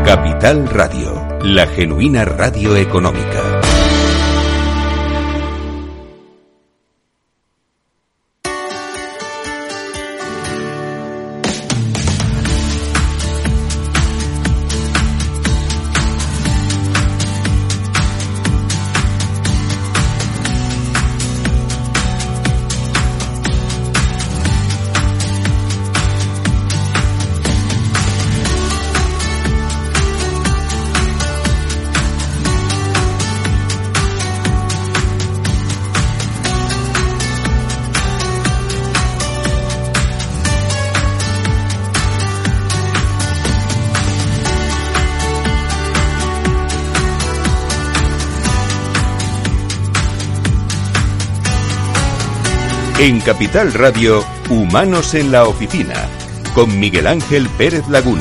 Capital Radio, la genuina radio económica. En Capital Radio, Humanos en la Oficina, con Miguel Ángel Pérez Laguna.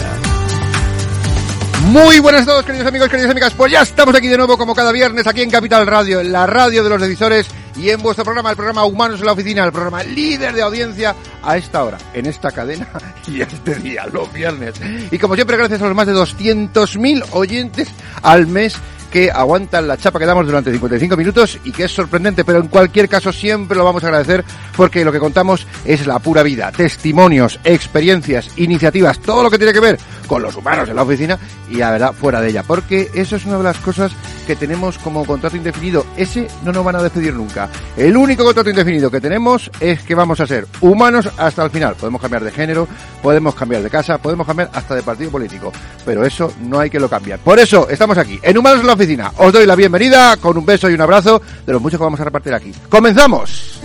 Muy buenas a todos, queridos amigos, queridas amigas. Pues ya estamos aquí de nuevo, como cada viernes, aquí en Capital Radio, en la radio de los decisores y en vuestro programa, el programa Humanos en la Oficina, el programa líder de audiencia a esta hora, en esta cadena y este día, los viernes. Y como siempre, gracias a los más de 200.000 oyentes al mes que aguantan la chapa que damos durante 55 minutos y que es sorprendente, pero en cualquier caso siempre lo vamos a agradecer porque lo que contamos es la pura vida, testimonios, experiencias, iniciativas, todo lo que tiene que ver con los humanos en la oficina y la verdad fuera de ella, porque eso es una de las cosas que tenemos como contrato indefinido. Ese no nos van a despedir nunca. El único contrato indefinido que tenemos es que vamos a ser humanos hasta el final. Podemos cambiar de género, podemos cambiar de casa, podemos cambiar hasta de partido político, pero eso no hay que lo cambiar. Por eso estamos aquí en Humanos en la Oficina. Os doy la bienvenida con un beso y un abrazo de los muchos que vamos a repartir aquí. ¡Comenzamos!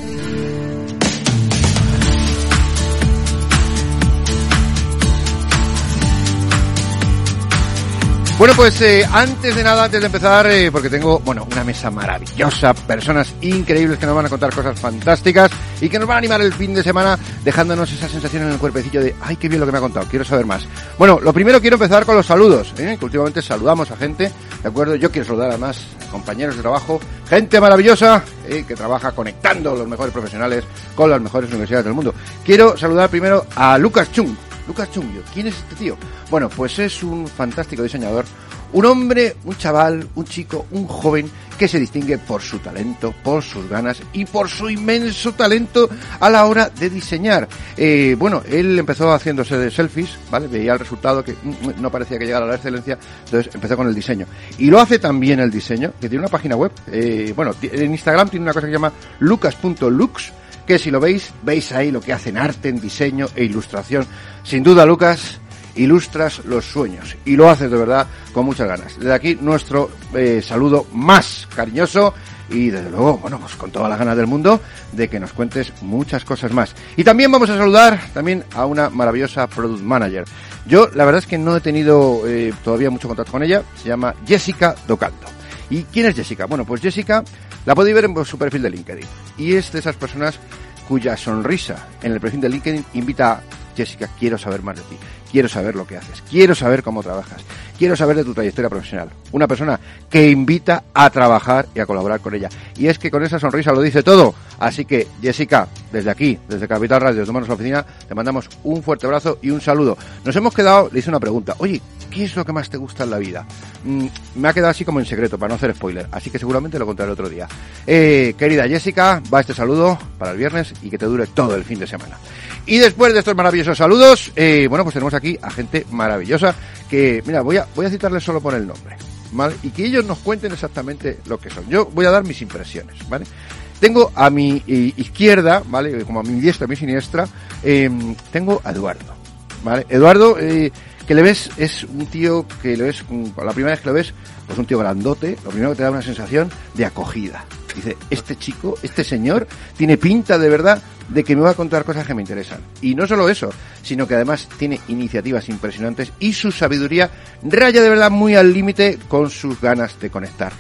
Bueno, pues antes de nada, antes de empezar, porque tengo, una mesa maravillosa, personas increíbles que nos van a contar cosas fantásticas y que nos van a animar el fin de semana dejándonos esa sensación en el cuerpecillo de ¡ay, qué bien lo que me ha contado! Quiero saber más. Bueno, lo primero quiero empezar con los saludos, que últimamente saludamos a gente, ¿de acuerdo? Yo quiero saludar además a compañeros de trabajo, gente maravillosa que trabaja conectando los mejores profesionales con las mejores universidades del mundo. Quiero saludar primero a Lucas Chung. Lucas Chungio, ¿quién es este tío? Bueno, pues es un fantástico diseñador, un hombre, un chaval, un chico, un joven que se distingue por su talento, por sus ganas y por su inmenso talento a la hora de diseñar. Él empezó haciéndose de selfies, ¿vale? Veía el resultado que no parecía que llegara a la excelencia, entonces empezó con el diseño. Y lo hace también el diseño, que tiene una página web, en Instagram tiene una cosa que se llama lucas.lux, que si lo veis ahí lo que hacen arte en diseño e ilustración. Sin duda, Lucas, ilustras los sueños y lo haces de verdad con muchas ganas. Desde aquí nuestro saludo más cariñoso y desde luego, pues con todas las ganas del mundo de que nos cuentes muchas cosas más. Y también vamos a saludar también a una maravillosa product manager. Yo la verdad es que no he tenido todavía mucho contacto con ella. Se llama Jessica Docaldo. ¿Y quién es Jessica? Bueno, pues Jessica la podéis ver en su perfil de LinkedIn y es de esas personas cuya sonrisa en el perfil de LinkedIn invita a Jessica, quiero saber más de ti, quiero saber lo que haces, quiero saber cómo trabajas, quiero saber de tu trayectoria profesional. Una persona que invita a trabajar y a colaborar con ella. Y es que con esa sonrisa lo dice todo. Así que, Jessica, desde aquí, desde Capital Radio, desde Humanos en la Oficina, te mandamos un fuerte abrazo y un saludo. Nos hemos quedado, le hice una pregunta, oye, ¿qué es lo que más te gusta en la vida? Me ha quedado así como en secreto, para no hacer spoiler, así que seguramente lo contaré otro día. Querida Jessica, va este saludo para el viernes y que te dure todo el fin de semana. Y después de estos maravillosos saludos, pues tenemos aquí a gente maravillosa que, mira, voy a citarles solo por el nombre, ¿vale? Y que ellos nos cuenten exactamente lo que son. Yo voy a dar mis impresiones, ¿vale? Tengo a mi izquierda, ¿vale? Como a mi diestra, a mi siniestra, tengo a Eduardo, ¿vale? Eduardo, que le ves, es un tío que le ves, la primera vez que lo ves, pues un tío grandote, lo primero que te da una sensación de acogida. Dice, este chico, este señor, tiene pinta de verdad de que me va a contar cosas que me interesan. Y no solo eso, sino que además tiene iniciativas impresionantes y su sabiduría raya de verdad muy al límite con sus ganas de conectar.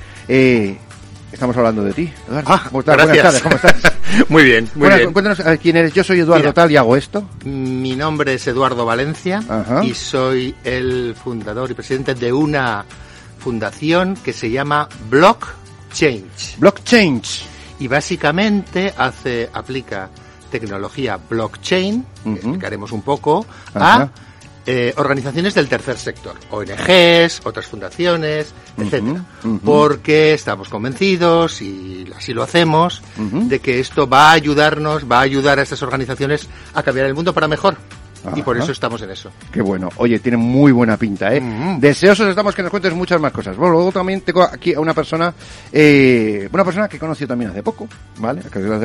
Estamos hablando de ti, Eduardo. ¿Cómo estás? Gracias. Buenas tardes, ¿cómo estás? Muy bien, muy bien. Cuéntanos quién eres. Yo soy Eduardo tal y hago esto. Mi nombre es Eduardo Valencia. Ajá. Y soy el fundador y presidente de una fundación que se llama Blockchange. Blockchange. Y básicamente aplica tecnología blockchain, que explicaremos un poco, a organizaciones del tercer sector, ONGs, otras fundaciones, etcétera, porque estamos convencidos, y así lo hacemos, de que esto va a ayudarnos, va a ayudar a estas organizaciones a cambiar el mundo para mejor. Ajá. Y por eso estamos en eso. Qué bueno. Oye, tiene muy buena pinta, ¿eh? Deseosos estamos que nos cuentes muchas más cosas. Bueno, luego también tengo aquí a una persona que he conocido también hace poco, ¿vale?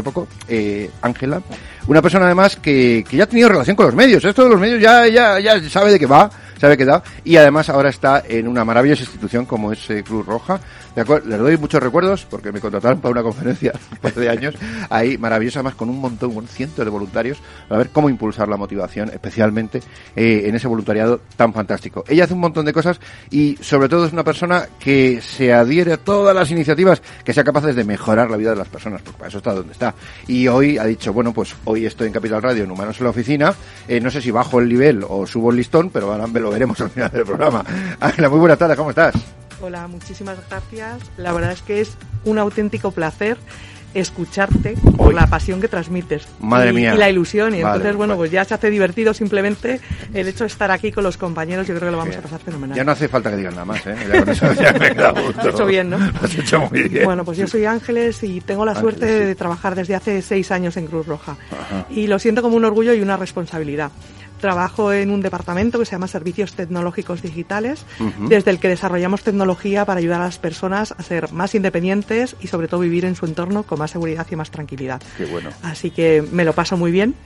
Ángela. Una persona además que ya ha tenido relación con los medios. Esto de los medios ya sabe de qué va, sabe qué da. Y además ahora está en una maravillosa institución como es Cruz Roja. De acuerdo, les doy muchos recuerdos porque me contrataron para una conferencia hace de años, ahí maravillosa, además con cientos de voluntarios, para ver cómo impulsar la motivación, especialmente en ese voluntariado tan fantástico. Ella hace un montón de cosas y sobre todo es una persona que se adhiere a todas las iniciativas que sean capaces de mejorar la vida de las personas, porque para eso está donde está. Y hoy ha dicho, bueno, pues hoy estoy en Capital Radio, en Humanos en la Oficina, no sé si bajo el nivel o subo el listón, pero ahora lo veremos al final del programa. Ángela, muy buenas tardes, ¿cómo estás? Hola, muchísimas gracias. La verdad es que es un auténtico placer escucharte por la pasión que transmites. Madre mía. Y la ilusión. Y entonces, bueno, pues ya se hace divertido simplemente el hecho de estar aquí con los compañeros. Yo creo que lo vamos a pasar fenomenal. Ya no hace falta que digan nada más, ¿eh? Ya con eso ya me queda gusto. Lo has hecho bien, ¿no? Lo has hecho muy bien. Bueno, pues yo soy Ángeles y tengo la suerte de trabajar desde hace 6 años en Cruz Roja. Ajá. Y lo siento como un orgullo y una responsabilidad. Trabajo en un departamento que se llama Servicios Tecnológicos Digitales, desde el que desarrollamos tecnología para ayudar a las personas a ser más independientes y sobre todo vivir en su entorno con más seguridad y más tranquilidad. Qué bueno. Así que me lo paso muy bien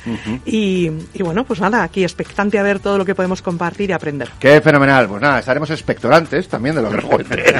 y bueno, pues nada, aquí expectante a ver todo lo que podemos compartir y aprender. Qué fenomenal. Pues nada, estaremos expectorantes también de lo que nos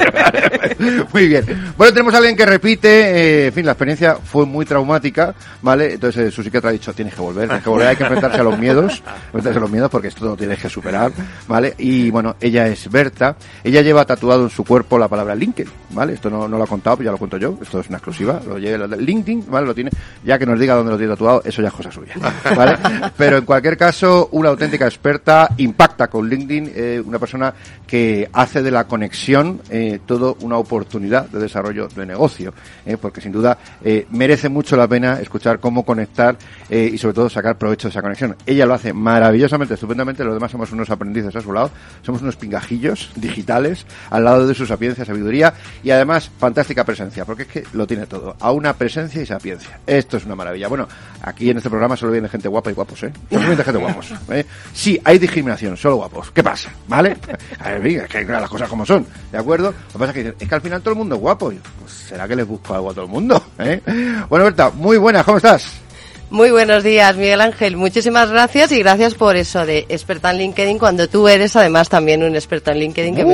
cuente. Muy bien. Bueno, tenemos a alguien que repite, en fin, la experiencia fue muy traumática, ¿vale? Entonces su psiquiatra ha dicho, tienes que volver, hay que enfrentarse a los miedos. Porque esto lo tienes que superar, ¿vale? Y bueno, ella es Berta, ella lleva tatuado en su cuerpo la palabra LinkedIn, ¿vale? Esto no lo ha contado, pero ya lo cuento yo, esto es una exclusiva, lo lleva LinkedIn, ¿vale? Lo tiene, ya que nos diga dónde lo tiene tatuado, eso ya es cosa suya, ¿vale? Pero en cualquier caso, una auténtica experta, impacta con LinkedIn, una persona que hace de la conexión todo una oportunidad de desarrollo de negocio, porque sin duda merece mucho la pena escuchar cómo conectar y sobre todo sacar provecho de esa conexión. Ella lo hace maravillosamente, estupendamente, los demás somos unos aprendices a su lado, somos unos pingajillos digitales al lado de su sapiencia, sabiduría y además fantástica presencia, porque es que lo tiene todo, a una presencia y sapiencia. Esto es una maravilla. Bueno, aquí en este programa solo viene gente guapa y guapos, solo viene gente guapos, Sí, hay discriminación, solo guapos. ¿Qué pasa? ¿Vale? A ver, es que las cosas como son, ¿de acuerdo? Lo que pasa es que dicen, es que al final todo el mundo es guapo. Pues será que les busco algo a todo el mundo, Bueno, Berta, muy buena, ¿cómo estás? Muy buenos días, Miguel Ángel. Muchísimas gracias y gracias por eso de experta en LinkedIn, cuando tú eres además también un experto en LinkedIn, que me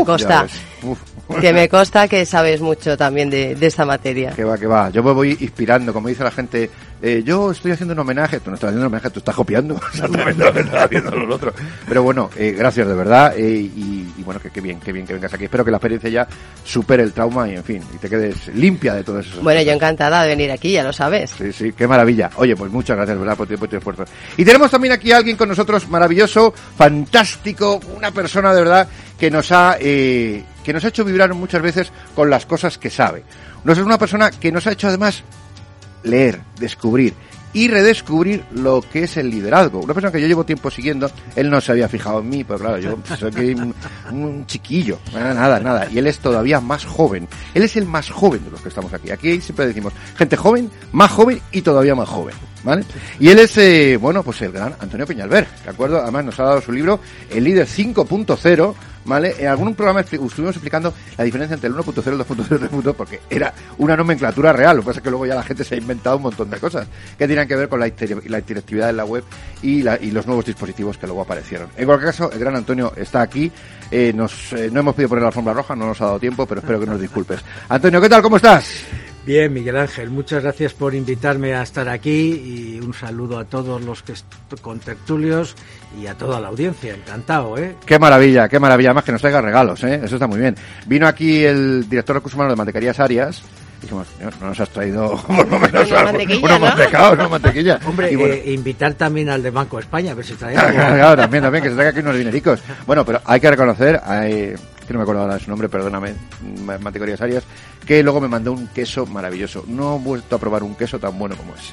consta que sabes mucho también de esta materia. Que va. Yo me voy inspirando, como dice la gente, yo estoy haciendo un homenaje. Tú no estás haciendo un homenaje, tú estás copiando exactamente lo que estás haciendo los otros. Pero bueno, gracias de verdad y bueno, que bien que vengas aquí. Espero que la experiencia ya supere el trauma y en fin, y te quedes limpia de todo eso. Bueno, yo encantada de venir aquí, ya lo sabes. Sí, qué maravilla. Oye, pues muchas gracias, ¿verdad? Por tu esfuerzo. Y tenemos también aquí a alguien con nosotros maravilloso, fantástico, una persona de verdad que nos ha hecho vibrar muchas veces con las cosas que sabe. Es una persona que nos ha hecho además leer, descubrir y redescubrir lo que es el liderazgo. Una persona que yo llevo tiempo siguiendo, él no se había fijado en mí, pero claro, yo soy un chiquillo, nada, y él es todavía más joven. Él es el más joven de los que estamos aquí. Aquí siempre decimos, gente joven y todavía más joven, ¿vale? Y él es, pues el gran Antonio Peñalver, ¿de acuerdo? Además nos ha dado su libro, El Líder 5.0, ¿vale? En algún programa estuvimos explicando la diferencia entre el 1.0 y el 2.0 y el 3.0 porque era una nomenclatura real. Lo que pasa es que luego ya la gente se ha inventado un montón de cosas que tienen que ver con la interactividad en la web y los nuevos dispositivos que luego aparecieron. En cualquier caso, el gran Antonio está aquí. No hemos podido poner la alfombra roja, no nos ha dado tiempo, pero espero que nos disculpes. Antonio, ¿qué tal? ¿Cómo estás? Bien, Miguel Ángel, muchas gracias por invitarme a estar aquí y un saludo a todos los contertulios y a toda la audiencia, encantado, Qué maravilla, además que nos traiga regalos, eso está muy bien. Vino aquí el director de Recursos Humanos de Mantequerías Arias. Dijimos, no nos has traído por lo menos unos mantecados, una mantequilla. Hombre, y bueno, invitar también al de Banco de España, a ver si trae algo. Claro, también, que se traiga aquí unos dinericos. Bueno, pero hay que reconocer, que no me acuerdo ahora de su nombre, perdóname, Mantequerías Arias, que luego me mandó un queso maravilloso. No he vuelto a probar un queso tan bueno como ese.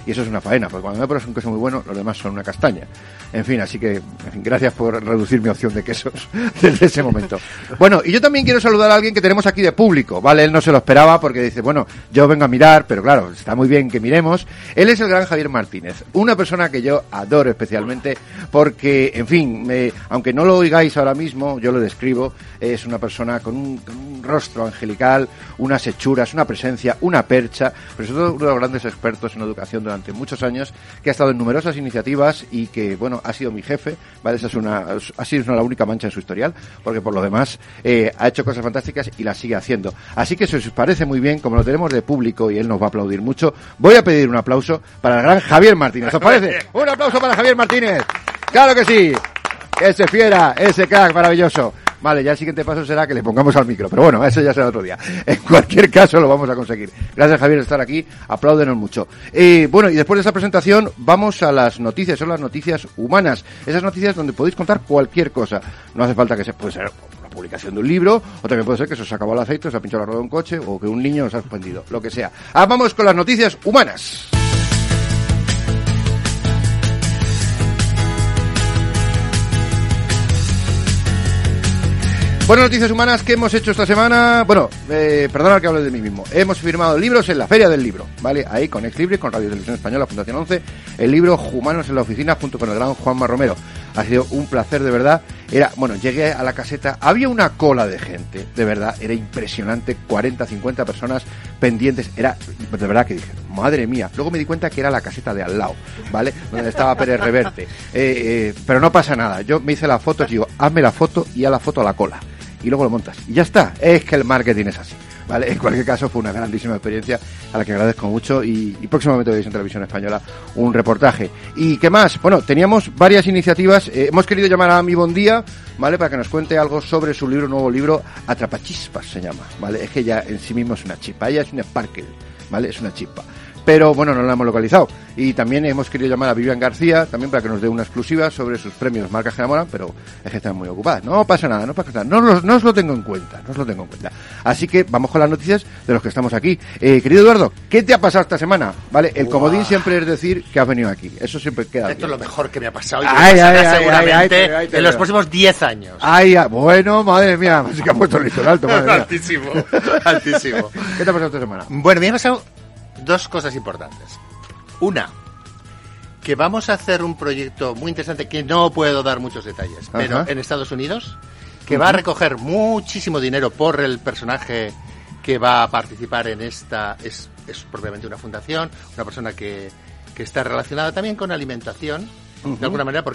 y eso es una faena, porque cuando me pones un queso muy bueno, los demás son una castaña. En fin, así que gracias por reducir mi opción de quesos desde ese momento. Bueno, y yo también quiero saludar a alguien que tenemos aquí de público, ¿vale? Él no se lo esperaba porque dice, bueno, yo vengo a mirar, pero claro, está muy bien que miremos. Él es el gran Javier Martínez, una persona que yo adoro especialmente porque, en fin, aunque no lo oigáis ahora mismo, yo lo describo, es una persona con un rostro angelical, unas hechuras, una presencia, una percha, pero sobre todo uno de los grandes expertos en educación durante muchos años, que ha estado en numerosas iniciativas y que, bueno, ha sido mi jefe, ¿vale? Esa ha sido la única mancha en su historial, porque por lo demás ha hecho cosas fantásticas y las sigue haciendo. Así que si os parece muy bien, como lo tenemos de público y él nos va a aplaudir mucho, voy a pedir un aplauso para el gran Javier Martínez. ¿Os parece? ¡Un aplauso para Javier Martínez! ¡Claro que sí! Ese fiera, ese crack maravilloso. Vale, ya el siguiente paso será que le pongamos al micro, pero bueno, eso ya será otro día. En cualquier caso lo vamos a conseguir. Gracias, Javier, por estar aquí. Apláudenos mucho. Bueno, y después de esta presentación vamos a las noticias, son las noticias humanas. Esas noticias donde podéis contar cualquier cosa. No hace falta que puede ser la publicación de un libro, o también puede ser que se os acabó el aceite, os ha pinchado la rueda de un coche, o que un niño os ha suspendido, lo que sea. Vamos con las noticias humanas. Bueno, noticias humanas que hemos hecho esta semana. Bueno, perdonad que hable de mí mismo. Hemos firmado libros en la Feria del Libro, ¿vale? Ahí con Ex Libris, con Radio Televisión Española, Fundación 11, el libro Humanos en la Oficina, junto con el gran Juanma Romero. Ha sido un placer, de verdad. Llegué a la caseta, había una cola de gente, de verdad, era impresionante, 40, 50 personas pendientes, era, de verdad que dije, madre mía. Luego me di cuenta que era la caseta de al lado, ¿vale? Donde estaba Pérez Reverte. Pero no pasa nada, yo me hice las fotos y digo, hazme la foto y haz la foto a la cola. Y luego lo montas. Y ya está. Es que el marketing es así, ¿vale? En cualquier caso, fue una grandísima experiencia a la que agradezco mucho y próximamente veréis en Televisión Española un reportaje. ¿Y qué más? Bueno, teníamos varias iniciativas. Hemos querido llamar a Ami Bondía, ¿vale? Para que nos cuente algo sobre su nuevo libro, Atrapachispas se llama, ¿vale? Es que ella en sí mismo es una chispa. Ella es una sparkle, ¿vale? Es una chispa. Pero bueno, no la hemos localizado. Y también hemos querido llamar a Vivian García, también para que nos dé una exclusiva sobre sus premios Marcas que enamoran, pero es que están muy ocupadas. No pasa nada, no pasa nada. No os lo tengo en cuenta, no os lo tengo en cuenta. Así que vamos con las noticias de los que estamos aquí. Querido Eduardo, ¿qué te ha pasado esta semana? ¿Vale? El comodín siempre es decir que has venido aquí. Eso siempre queda Esto bien. es lo mejor que me ha pasado y seguramente en los próximos 10 años. Bueno, madre mía, así que ha puesto el listón alto, madre mía. Altísimo, altísimo. ¿Qué te ha pasado esta semana? Bueno, me ha pasado dos cosas importantes. Una, que vamos a hacer un proyecto muy interesante que no puedo dar muchos detalles, pero en Estados Unidos, que va a recoger muchísimo dinero por el personaje que va a participar en esta, es propiamente una fundación, una persona que está relacionada también con alimentación, de alguna manera,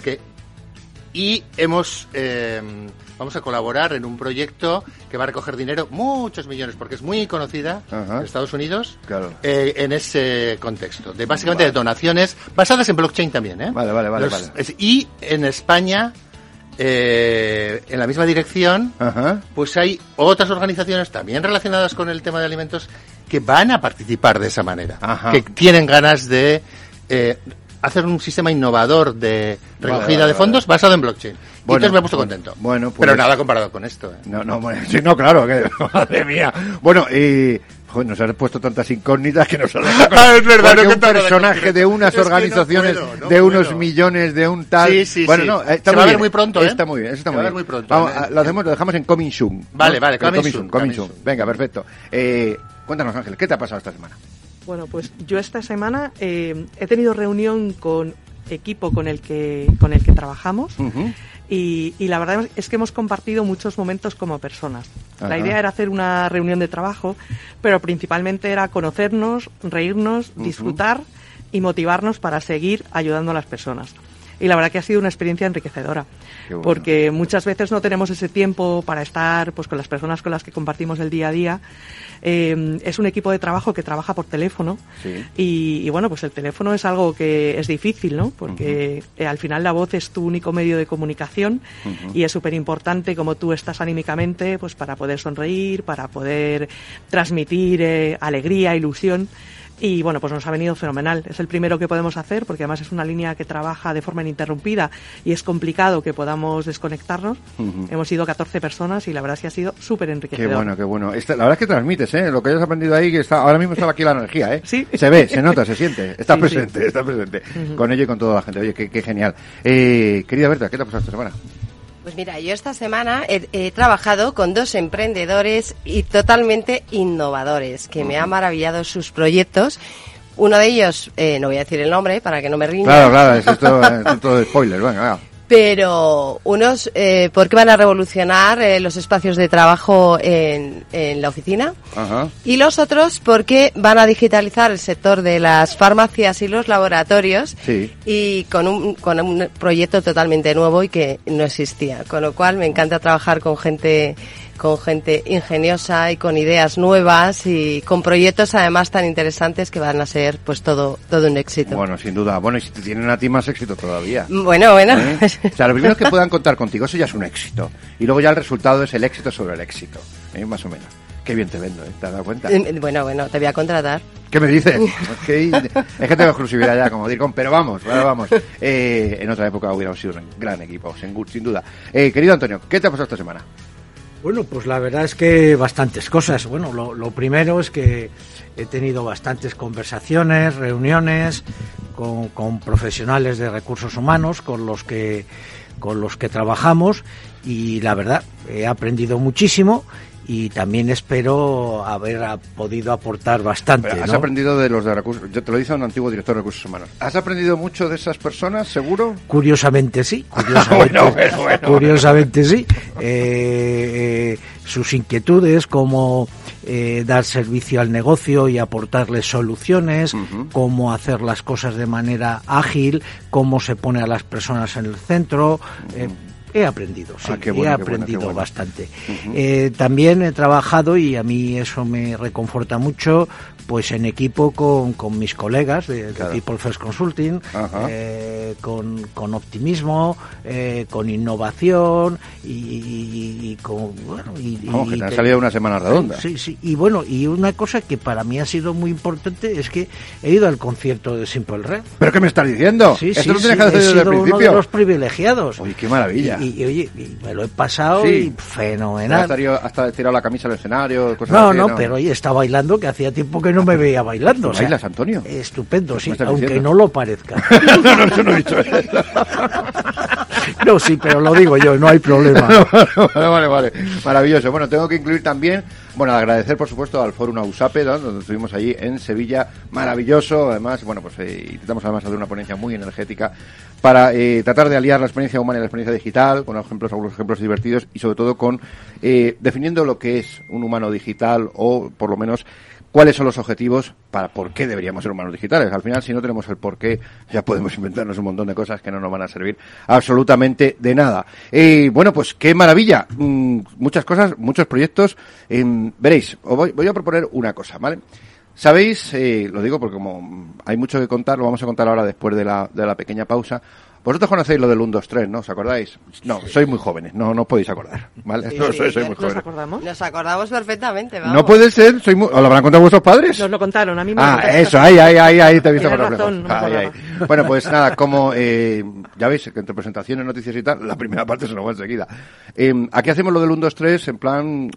vamos a colaborar en un proyecto que va a recoger dinero, muchos millones, porque es muy conocida en Estados Unidos, claro. En ese contexto, básicamente de donaciones basadas en blockchain también, ¿eh? Vale. Y en España, en la misma dirección, pues hay otras organizaciones también relacionadas con el tema de alimentos que van a participar de esa manera, que tienen ganas de hacer un sistema innovador de recogida de fondos basado en blockchain. Y entonces me he puesto contento. Bueno, pues, pero nada comparado con esto. No, claro, madre mía. Bueno, nos has puesto tantas incógnitas que nos has dejado. Es verdad, no un personaje de unas organizaciones, de unos millones, de un tal. Sí. Bueno, se va a ver muy pronto, Está muy bien, está muy bien. Muy pronto. Vamos, lo dejamos en coming soon. Vale, coming soon. Venga, perfecto. Cuéntanos, Ángel, ¿qué te ha pasado esta semana? Bueno, pues yo esta semana he tenido reunión con equipo con el que trabajamos y la verdad es que hemos compartido muchos momentos como personas. La idea era hacer una reunión de trabajo, pero principalmente era conocernos, reírnos, disfrutar y motivarnos para seguir ayudando a las personas. Y la verdad que ha sido una experiencia enriquecedora, bueno, porque muchas veces no tenemos ese tiempo para estar pues con las personas con las que compartimos el día a día. Es un equipo de trabajo que trabaja por teléfono y bueno, pues el teléfono es algo que es difícil, ¿no? Porque al final la voz es tu único medio de comunicación y es súper importante cómo tú estás anímicamente pues para poder sonreír, para poder transmitir alegría, ilusión. Y bueno, pues nos ha venido fenomenal. Es el primero que podemos hacer porque además es una línea que trabaja de forma ininterrumpida y es complicado que podamos desconectarnos. Hemos sido 14 personas y la verdad es que ha sido súper enriquecedor. Qué bueno, qué bueno. La verdad es que transmites, lo que hayas aprendido ahí, que ahora mismo está aquí la energía, Sí. Se ve, se nota, se siente. Está Sí, presente, sí. está presente. Con ello y con toda la gente. Oye, qué genial. Querida Berta, ¿qué te ha pasado esta semana? Pues mira, yo esta semana he trabajado con 2 emprendedores y totalmente innovadores, que me han maravillado sus proyectos. Uno de ellos, no voy a decir el nombre para que no me riñan. Claro, es todo de spoiler, venga. Pero unos porque van a revolucionar los espacios de trabajo en la oficina. Ajá. Y los otros porque van a digitalizar el sector de las farmacias y los laboratorios. Sí. Y con un proyecto totalmente nuevo y que no existía. Con lo cual me encanta trabajar con gente ingeniosa y con ideas nuevas y con proyectos además tan interesantes que van a ser pues todo un éxito. Bueno, sin duda. Bueno, y si te tienen a ti más éxito todavía. Bueno. O sea, lo primero es que puedan contar contigo, eso ya es un éxito. Y luego ya el resultado es el éxito sobre el éxito. Más o menos. Qué bien te vendo, ¿te has dado cuenta? Bueno, te voy a contratar. ¿Qué me dices? Es que tengo exclusividad ya, como Dircom, pero vamos. En otra época hubiéramos sido un gran equipo, sin duda. Querido Antonio, ¿qué te ha pasado esta semana? Bueno, pues la verdad es que bastantes cosas. Bueno, lo primero es que he tenido bastantes conversaciones, reuniones con profesionales de recursos humanos con los que trabajamos y la verdad he aprendido muchísimo y también espero haber podido aportar bastante. Pero has aprendido de los de recursos, yo te lo dice un antiguo director de recursos humanos. ¿Has aprendido mucho de esas personas, seguro? Curiosamente sí. Bueno. Curiosamente sí. Sus inquietudes, cómo dar servicio al negocio y aportarles soluciones, cómo hacer las cosas de manera ágil, cómo se pone a las personas en el centro. He aprendido, sí, he aprendido bastante. También he trabajado, y a mí eso me reconforta mucho, pues en equipo con mis colegas de People First Consulting, con optimismo, con innovación y con... Bueno, que te han salido una semana redonda. Sí, y bueno, y una cosa que para mí ha sido muy importante es que he ido al concierto de Simple Red. ¿Pero qué me estás diciendo? Sí, ¿Esto lo tienes que hacer desde el principio? Uno de los privilegiados. Oye, qué maravilla. Y oye, me lo he pasado y fenomenal. ¿Hasta tirado la camisa al escenario? No, pero oye, está bailando, que hacía tiempo que no me veía bailando. ¿Bailas, Antonio? Estupendo, sí, aunque diciendo? no lo parezca. No, yo no he dicho eso. No, sí, pero lo digo yo, no hay problema. Vale. Maravilloso. Bueno, tengo que incluir también, agradecer por supuesto al Fórum AUSAPE, donde estuvimos allí en Sevilla, maravilloso. Además, intentamos además hacer una ponencia muy energética para tratar de aliar la experiencia humana y la experiencia digital, con algunos ejemplos divertidos y sobre todo con definiendo lo que es un humano digital o por lo menos cuáles son los objetivos para por qué deberíamos ser humanos digitales. Al final, si no tenemos el por qué, ya podemos inventarnos un montón de cosas que no nos van a servir absolutamente de nada. Bueno, pues qué maravilla. Muchas cosas, muchos proyectos. Veréis, os voy a proponer una cosa, ¿vale? Sabéis, lo digo porque como hay mucho que contar, lo vamos a contar ahora después de la pequeña pausa. Vosotros conocéis lo del 1, 2, 3, ¿no? ¿Os acordáis? No, sois muy jóvenes, no os podéis acordar, ¿vale? Sois muy jóvenes. ¿Nos acordamos? Nos acordamos perfectamente, vamos. No puede ser, ¿os lo habrán contado vuestros padres? Nos lo contaron, a mí me lo contaron. Eso, ahí te he visto Tienes por razón, ahí. Bueno, pues nada, como ya veis que entre presentaciones, noticias y tal, la primera parte se nos va enseguida. Aquí hacemos lo del 1, 2, 3, en plan,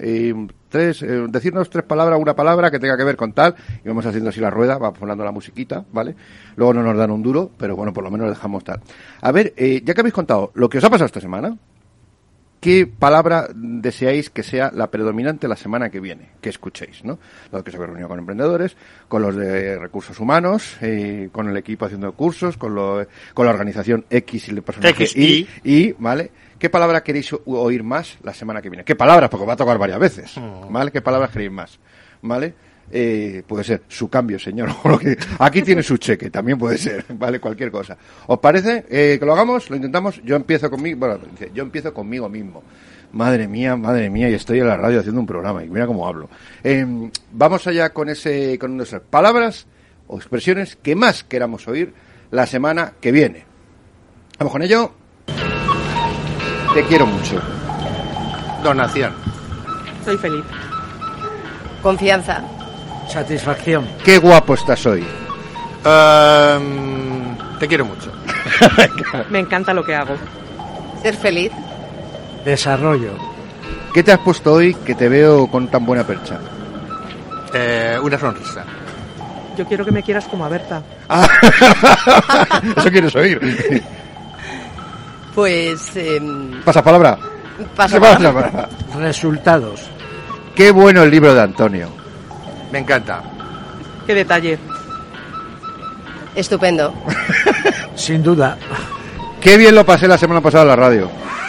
decirnos 3 palabras, una palabra que tenga que ver con tal, y vamos haciendo así la rueda, va sonando la musiquita, ¿vale? Luego no nos dan un duro, pero bueno, por lo menos dejamos tal. A ver, ya que habéis contado lo que os ha pasado esta semana, ¿qué palabra deseáis que sea la predominante la semana que viene? Que escuchéis, ¿no? Lo que se ha reunido con emprendedores, con los de recursos humanos, con el equipo haciendo cursos, con la organización X y el personaje Y, ¿vale? ¿Qué palabra queréis oír más la semana que viene? ¿Qué palabras? Porque va a tocar varias veces, ¿vale? ¿Qué palabras queréis más? ¿Vale? Puede ser su cambio, señor. Aquí tiene su cheque, también puede ser, ¿vale? Cualquier cosa. ¿Os parece que lo hagamos? ¿Lo intentamos? Yo empiezo conmigo mismo. Madre mía, y estoy en la radio haciendo un programa y mira cómo hablo. Vamos allá con nuestras palabras o expresiones que más queramos oír la semana que viene. Vamos con ello. Te quiero mucho. Donación. Soy feliz. Confianza. Satisfacción. Qué guapo estás hoy. Te quiero mucho. Me encanta lo que hago. Ser feliz. Desarrollo. ¿Qué te has puesto hoy que te veo con tan buena percha? Una sonrisa. Yo quiero que me quieras como a Berta. Eso quieres oír. Pues... Pasapalabra. Pasapalabra. Resultados. Qué bueno el libro de Antonio. Me encanta. Qué detalle. Estupendo. Sin duda. Qué bien lo pasé la semana pasada en la radio.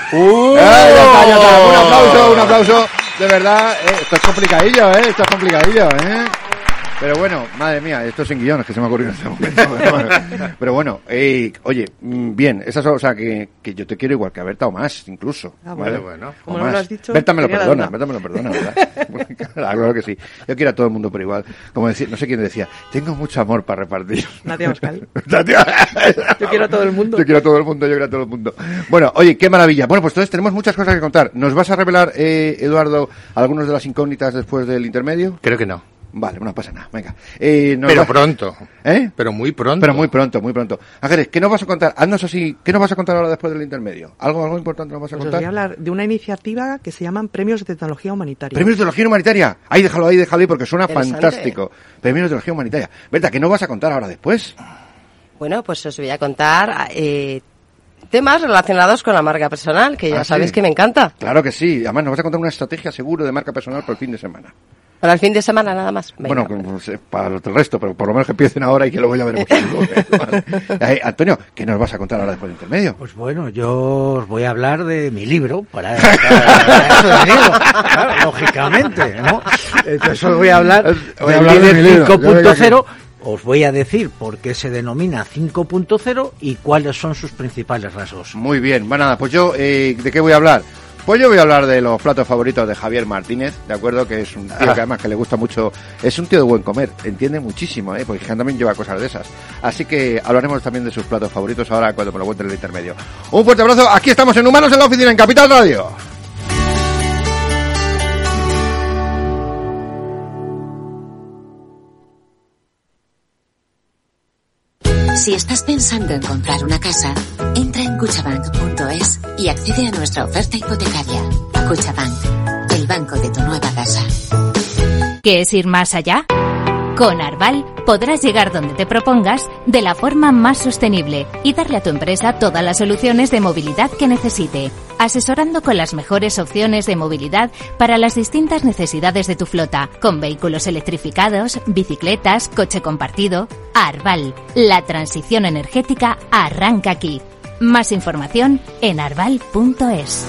Ya está. Un aplauso. De verdad, esto es complicadillo, Esto es complicadillo, Pero bueno, madre mía, esto es sin guiones que se me ha ocurrido en este momento. Pero bueno, oye, bien, esas, o sea, que yo te quiero igual que a Berta o más, incluso. ¿vale? Bueno. Como no lo has dicho. Berta me lo perdona, ¿verdad? Claro que sí. Yo quiero a todo el mundo por igual. Como decía, no sé quién decía, tengo mucho amor para repartir. Nadia Moscal. Yo quiero a todo el mundo. Yo quiero a todo el mundo. Bueno, oye, qué maravilla. Bueno, pues entonces tenemos muchas cosas que contar. ¿Nos vas a revelar, Eduardo, algunas de las incógnitas después del intermedio? Creo que no. Vale, no pasa nada, venga. Pero pronto. Pero muy pronto. Pero muy pronto. Ángeles, ¿qué nos vas a contar? Haznos así, ¿qué nos vas a contar ahora después del intermedio? ¿Algo importante nos vas a contar? Os voy a hablar de una iniciativa que se llaman Premios de Tecnología Humanitaria. ¿Premios de Tecnología Humanitaria? Ahí, déjalo ahí, porque suena fantástico. Premios de Tecnología Humanitaria. Berta, ¿qué nos vas a contar ahora después? Bueno, pues os voy a contar... temas relacionados con la marca personal, que ya sabéis que me encanta. Claro que sí. Además, nos vas a contar una estrategia seguro de marca personal para el fin de semana. Para el fin de semana nada más. Venga, bueno, pues, para el resto, pero por lo menos que empiecen ahora y que luego ya veremos. Antonio, ¿qué nos vas a contar ahora después del intermedio? Pues bueno, yo os voy a hablar de mi libro, para eso de libro, claro, lógicamente, ¿no? Entonces os voy a hablar del líder 5.0. Os voy a decir por qué se denomina 5.0 y cuáles son sus principales rasgos. Muy bien, bueno, nada, pues yo, ¿de qué voy a hablar? Pues yo voy a hablar de los platos favoritos de Javier Martínez, ¿de acuerdo? Que es un tío que además que le gusta mucho, es un tío de buen comer, entiende muchísimo, porque también lleva cosas de esas. Así que hablaremos también de sus platos favoritos ahora cuando me lo cuente en el intermedio. Un fuerte abrazo, aquí estamos en Humanos en la Oficina, en Capital Radio. Si estás pensando en comprar una casa, entra en Cuchabank.es y accede a nuestra oferta hipotecaria. Cuchabank, el banco de tu nueva casa. ¿Quieres ir más allá? Con Arval podrás llegar donde te propongas de la forma más sostenible y darle a tu empresa todas las soluciones de movilidad que necesite, asesorando con las mejores opciones de movilidad para las distintas necesidades de tu flota, con vehículos electrificados, bicicletas, coche compartido. Arval, la transición energética arranca aquí. Más información en arval.es.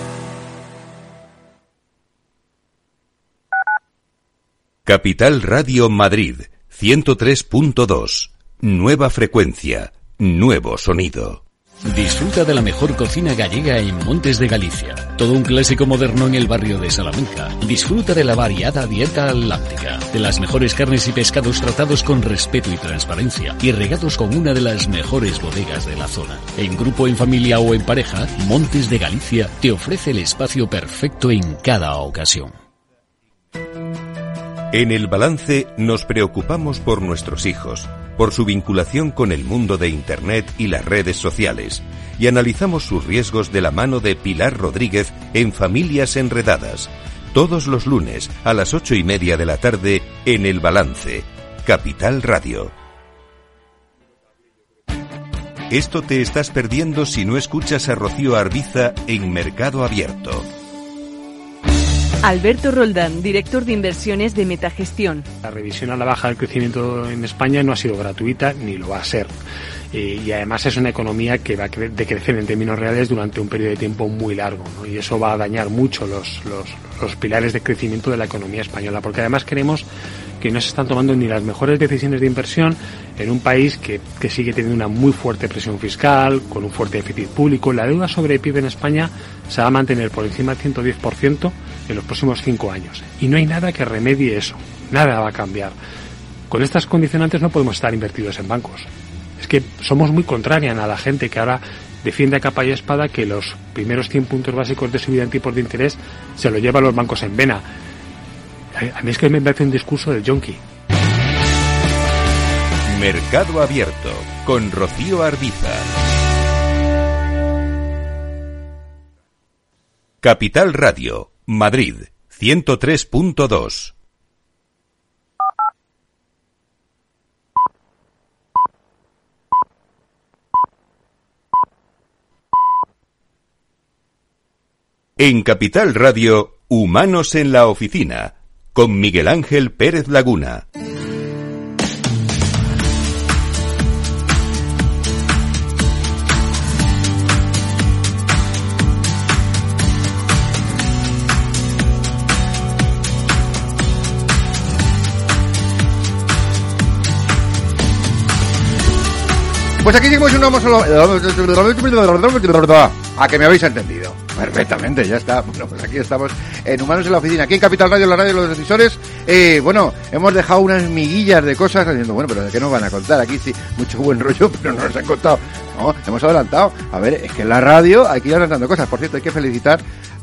Capital Radio Madrid, 103.2. Nueva frecuencia, nuevo sonido. Disfruta de la mejor cocina gallega en Montes de Galicia. Todo un clásico moderno en el barrio de Salamanca. Disfruta de la variada dieta láctica, de las mejores carnes y pescados tratados con respeto y transparencia y regados con una de las mejores bodegas de la zona. En grupo, en familia o en pareja, Montes de Galicia te ofrece el espacio perfecto en cada ocasión. En El Balance nos preocupamos por nuestros hijos, por su vinculación con el mundo de Internet y las redes sociales, y analizamos sus riesgos de la mano de Pilar Rodríguez en Familias Enredadas, todos los lunes a las 8:30 de la tarde en El Balance, Capital Radio. Esto te estás perdiendo si no escuchas a Rocío Arbiza en Mercado Abierto. Alberto Roldán, director de inversiones de Metagestión. La revisión a la baja del crecimiento en España no ha sido gratuita ni lo va a ser. Y además es una economía que va a decrecer en términos reales durante un periodo de tiempo muy largo, ¿no? Y eso va a dañar mucho los pilares de crecimiento de la economía española, porque además creemos que no se están tomando ni las mejores decisiones de inversión en un país que sigue teniendo una muy fuerte presión fiscal, con un fuerte déficit público. La deuda sobre PIB en España se va a mantener por encima del 110% en los próximos 5 años. Y no hay nada que remedie eso. Nada va a cambiar. Con estas condicionantes no podemos estar invertidos en bancos. Es que somos muy contrarian a la gente que ahora defiende a capa y espada que los primeros 100 puntos básicos de subida en tipos de interés se lo llevan los bancos en vena. A mí es que me parece un discurso del yonki. Mercado Abierto con Rocío Arbiza. Capital Radio, Madrid, 103.2. En Capital Radio, Humanos en la Oficina, con Miguel Ángel Pérez Laguna. Pues aquí seguimos un solo... A que me habéis entendido. Perfectamente, ya está. Bueno, pues aquí estamos en Humanos en la Oficina, aquí en Capital Radio, la radio de los decisores. Bueno, hemos dejado unas miguillas de cosas diciendo, bueno, pero ¿de qué nos van a contar? Aquí sí, mucho buen rollo, pero no nos han contado. No, hemos adelantado. A ver, es que en la radio hay que ir adelantando cosas. Por cierto, hay que felicitar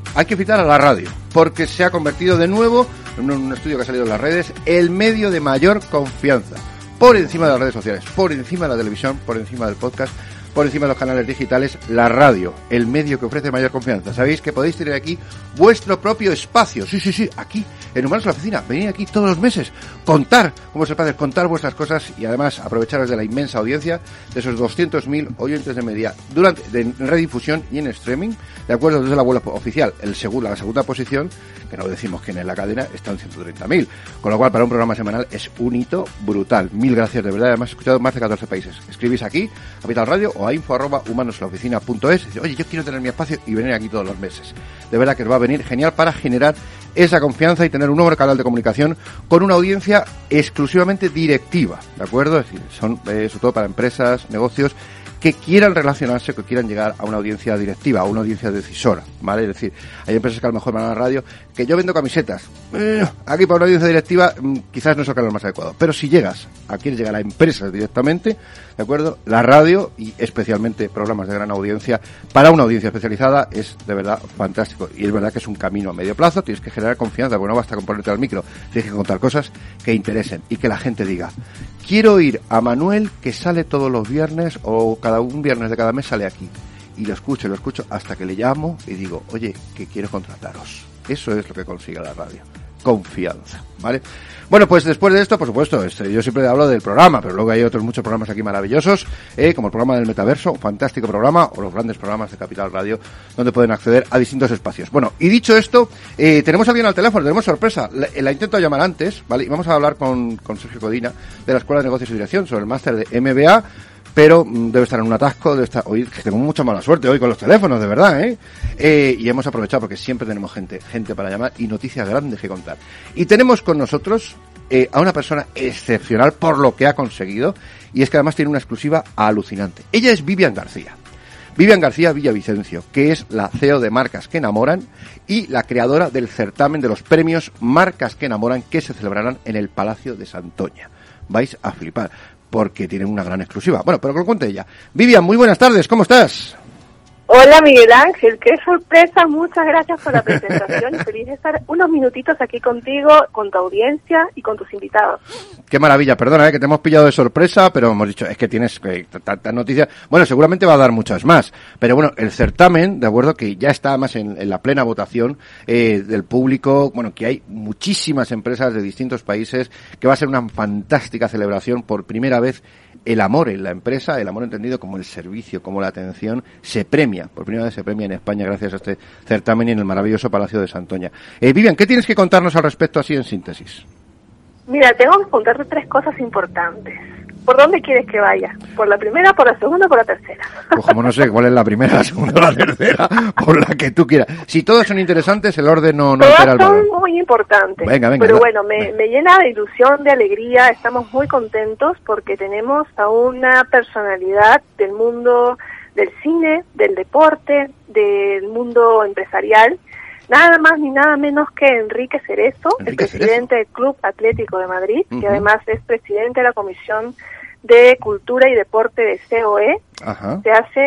a la radio, porque se ha convertido de nuevo, en un estudio que ha salido en las redes, el medio de mayor confianza. Por encima de las redes sociales, por encima de la televisión, por encima del podcast, por encima de los canales digitales, la radio, el medio que ofrece mayor confianza. Sabéis que podéis tener aquí vuestro propio espacio. Sí, aquí, en Humanos en la Oficina. Venid aquí todos los meses, contar con vuestros padres, contar vuestras cosas y además aprovecharos de la inmensa audiencia de esos 200.000 oyentes de media en redifusión y en streaming. De acuerdo, desde la web oficial, la segunda posición, que no decimos quién es la cadena, está en 130.000. Con lo cual, para un programa semanal es un hito brutal. Mil gracias, de verdad. Además, he escuchado en más de 14 países. Escribís aquí, Capital Radio, o a info@humanosenlaoficina.es. Oye, yo quiero tener mi espacio y venir aquí todos los meses. De verdad que os va a venir genial para generar esa confianza y tener un nuevo canal de comunicación con una audiencia exclusivamente directiva, ¿de acuerdo? Es decir, son sobre todo para empresas, negocios que quieran relacionarse, que quieran llegar a una audiencia directiva, a una audiencia decisora, ¿vale? Es decir, hay empresas que a lo mejor van a la radio, que yo vendo camisetas. Aquí para una audiencia directiva quizás no es el canal más adecuado, pero si quieres llegar a empresas directamente, ¿de acuerdo? La radio y especialmente programas de gran audiencia para una audiencia especializada es de verdad fantástico. Y es verdad que es un camino a medio plazo, tienes que generar confianza, porque no basta con ponerte al micro, tienes que contar cosas que interesen y que la gente diga, quiero ir a Manuel que sale todos los viernes o cada un viernes de cada mes sale aquí. Y lo escucho hasta que le llamo y digo, oye, que quiero contrataros. Eso es lo que consigue la radio. Confianza, ¿vale? Bueno, pues después de esto, por supuesto, yo siempre hablo del programa, pero luego hay otros muchos programas aquí maravillosos, como el programa del Metaverso, un fantástico programa, o los grandes programas de Capital Radio, donde pueden acceder a distintos espacios. Bueno, y dicho esto, tenemos a alguien al teléfono, tenemos sorpresa, la intento llamar antes, ¿vale? Y vamos a hablar con Sergio Codina, de la Escuela de Negocios y Dirección, sobre el máster de MBA, pero debe estar en un atasco, hoy que tengo mucha mala suerte hoy con los teléfonos, de verdad, y hemos aprovechado porque siempre tenemos gente para llamar y noticias grandes que contar. Y tenemos con nosotros a una persona excepcional por lo que ha conseguido, y es que además tiene una exclusiva alucinante. Ella es Vivian García Villavicencio, que es la CEO de Marcas que Enamoran y la creadora del certamen de los premios Marcas que Enamoran, que se celebrarán en el Palacio de Santoña. Vais a flipar, porque tienen una gran exclusiva. Bueno, pero que lo cuente ella. Vivian, muy buenas tardes, ¿cómo estás? Hola Miguel Ángel, qué sorpresa, muchas gracias por la presentación y feliz de estar unos minutitos aquí contigo, con tu audiencia y con tus invitados. Qué maravilla, perdona que te hemos pillado de sorpresa, pero hemos dicho, es que tienes tantas noticias, bueno, seguramente va a dar muchas más, pero bueno, el certamen, de acuerdo, que ya está más en la plena votación del público, bueno, que hay muchísimas empresas de distintos países, que va a ser una fantástica celebración. Por primera vez el amor en la empresa, el amor entendido como el servicio, como la atención, se premia, por primera vez se premia en España gracias a este certamen y en el maravilloso Palacio de Santoña. Vivian, ¿qué tienes que contarnos al respecto así en síntesis? Mira, tengo que contarte 3 cosas importantes. ¿Por dónde quieres que vaya? ¿Por la primera, por la segunda o por la tercera? Pues como no sé cuál es la primera, la segunda o la tercera, por la que tú quieras. Si todas son interesantes, el orden no altera el valor. Todas son muy importantes. Venga, pero bueno, me llena de ilusión, de alegría. Estamos muy contentos porque tenemos a una personalidad del mundo del cine, del deporte, del mundo empresarial. Nada más ni nada menos que Enrique Cerezo, el presidente del Club Atlético de Madrid, que además es presidente de la Comisión de Cultura y Deporte de COE. Se hace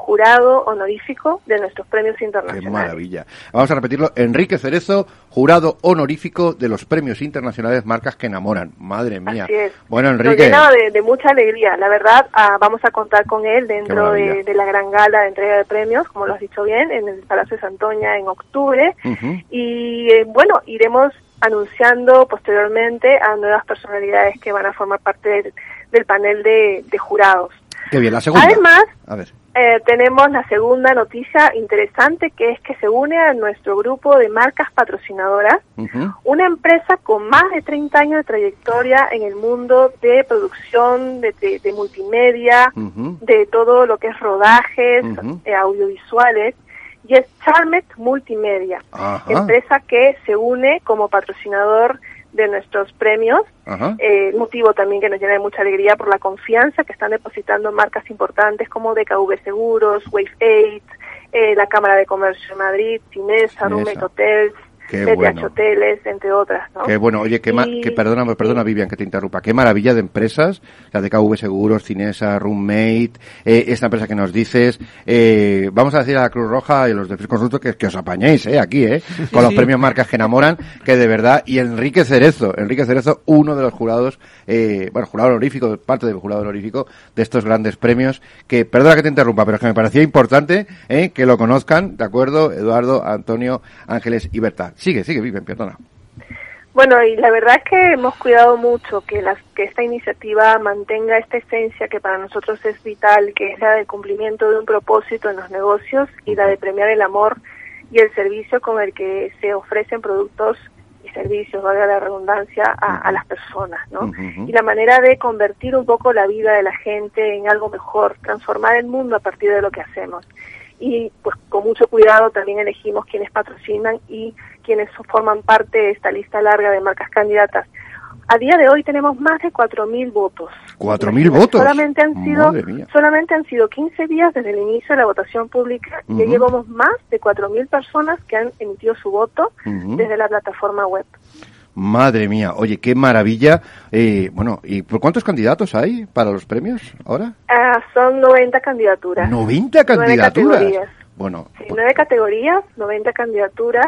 jurado honorífico de nuestros premios internacionales. ¡Qué maravilla! Vamos a repetirlo. Enrique Cerezo, jurado honorífico de los premios internacionales Marcas que Enamoran. Madre mía. Así es. Bueno, Enrique. Nos llena de mucha alegría. La verdad, vamos a contar con él dentro de la gran gala de entrega de premios, como lo has dicho bien, en el Palacio de Santoña en octubre. Y bueno, iremos anunciando posteriormente a nuevas personalidades que van a formar parte del panel de jurados. Qué bien, la segunda. Además, a ver. tenemos la segunda noticia interesante, que es que se une a nuestro grupo de marcas patrocinadoras una empresa con más de 30 años de trayectoria en el mundo de producción, de multimedia, de todo lo que es rodajes audiovisuales, y es Charmet Multimedia, empresa que se une como patrocinador de nuestros premios, motivo también que nos llena de mucha alegría por la confianza que están depositando marcas importantes como DKV Seguros, Wave 8, la Cámara de Comercio de Madrid, Cinesa, Roommate Hotels, bueno. Hoteles, entre otras, ¿no? Qué bueno. Oye, perdona Vivian que te interrumpa, qué maravilla de empresas, la de KV Seguros, Cinesa, Roommate, esta empresa que nos dices, vamos a decir a la Cruz Roja y a los de First Consulto que os apañéis, aquí, con los premios Marcas que Enamoran, que de verdad, y Enrique Cerezo, uno de los jurados, jurado honorífico, parte del jurado honorífico de estos grandes premios, que, perdona que te interrumpa, pero es que me parecía importante, que lo conozcan, ¿de acuerdo? Eduardo, Antonio, Ángeles y Berta. Sigue, Vivian, perdona. Bueno, y la verdad es que hemos cuidado mucho que esta iniciativa mantenga esta esencia que para nosotros es vital, que es la del cumplimiento de un propósito en los negocios y la de premiar el amor y el servicio con el que se ofrecen productos y servicios, valga la redundancia, a las personas, ¿no? Y la manera de convertir un poco la vida de la gente en algo mejor, transformar el mundo a partir de lo que hacemos. Y pues con mucho cuidado también elegimos quienes patrocinan y quienes forman parte de esta lista larga de marcas candidatas. A día de hoy tenemos más de 4.000 votos. ¿4.000 votos? Solamente han sido 15 días desde el inicio de la votación pública y ya llevamos más de 4.000 personas que han emitido su voto desde la plataforma web. Madre mía, oye, qué maravilla. ¿Y por cuántos candidatos hay para los premios ahora? Son 90 candidaturas. ¿90 candidaturas? 9 categorías. Bueno, sí, 9 categorías, 90 candidaturas,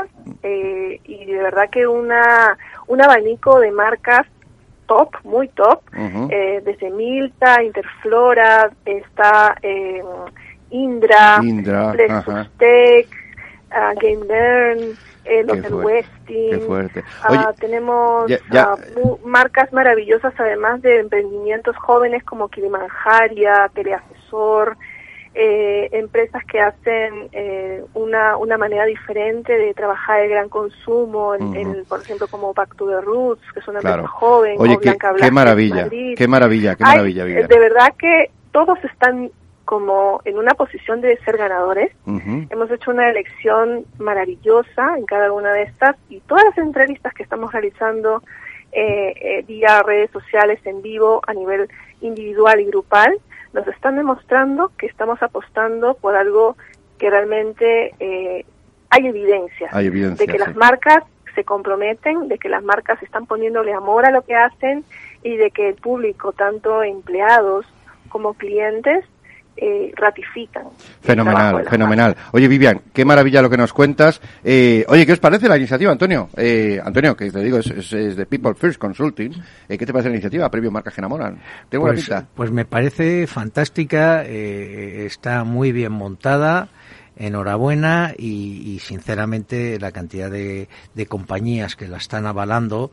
y de verdad que un abanico de marcas top, muy top, desde Milta, Interflora, está Indra, Plexustec, GameBurn, el Hotel Westin. Qué fuerte. Oye, tenemos marcas maravillosas, además de emprendimientos jóvenes como Kilimanjaria, Teleasesor, empresas que hacen una manera diferente de trabajar el gran consumo, por ejemplo, como Back to the Roots, que es una empresa joven. Oye, o Blanca qué maravilla, qué maravilla, Vivian. De verdad que todos están como en una posición de ser ganadores. Hemos hecho una elección maravillosa en cada una de estas, y todas las entrevistas que estamos realizando vía redes sociales, en vivo, a nivel individual y grupal, nos están demostrando que estamos apostando por algo que realmente hay evidencia de que las marcas se comprometen, de que las marcas están poniéndole amor a lo que hacen, y de que el público, tanto empleados como clientes, ratifican. Fenomenal. Oye, Vivian, qué maravilla lo que nos cuentas. Oye, ¿qué os parece la iniciativa, Antonio? Antonio, que te digo, es de People First Consulting. ¿Qué te parece la iniciativa? Premio Marcas que Enamoran. ¿Tengo una pista? Pues me parece fantástica, está muy bien montada. Enhorabuena, y sinceramente la cantidad de compañías que la están avalando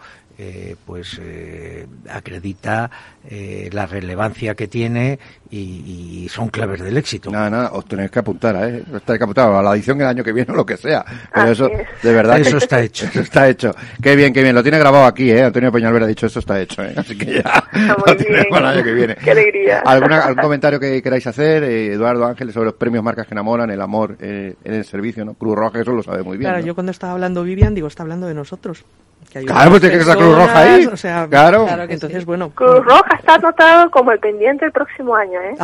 acredita la relevancia que tiene, y son claves del éxito. Nada, os tenéis que apuntar, os tenéis que apuntar a la edición el año que viene o lo que sea. Pero eso, de verdad, eso está hecho. Eso está hecho. Qué bien. Lo tiene grabado aquí, Antonio Peñalver ha dicho, esto está hecho, Así que ya lo tenemos para el año que viene. Qué alegría. ¿Algún comentario que queráis hacer, Eduardo, Ángeles, sobre los premios Marcas que Enamoran, el amor en el servicio, ¿no? Cruz Roja, eso lo sabe muy bien. Claro, ¿no? yo cuando estaba hablando Vivian, digo, está hablando de nosotros. Claro, pues tiene que estar Cruz Roja ahí. O sea, claro. Entonces, sí. bueno. Cruz Roja está anotado como el pendiente el próximo año, ¿eh?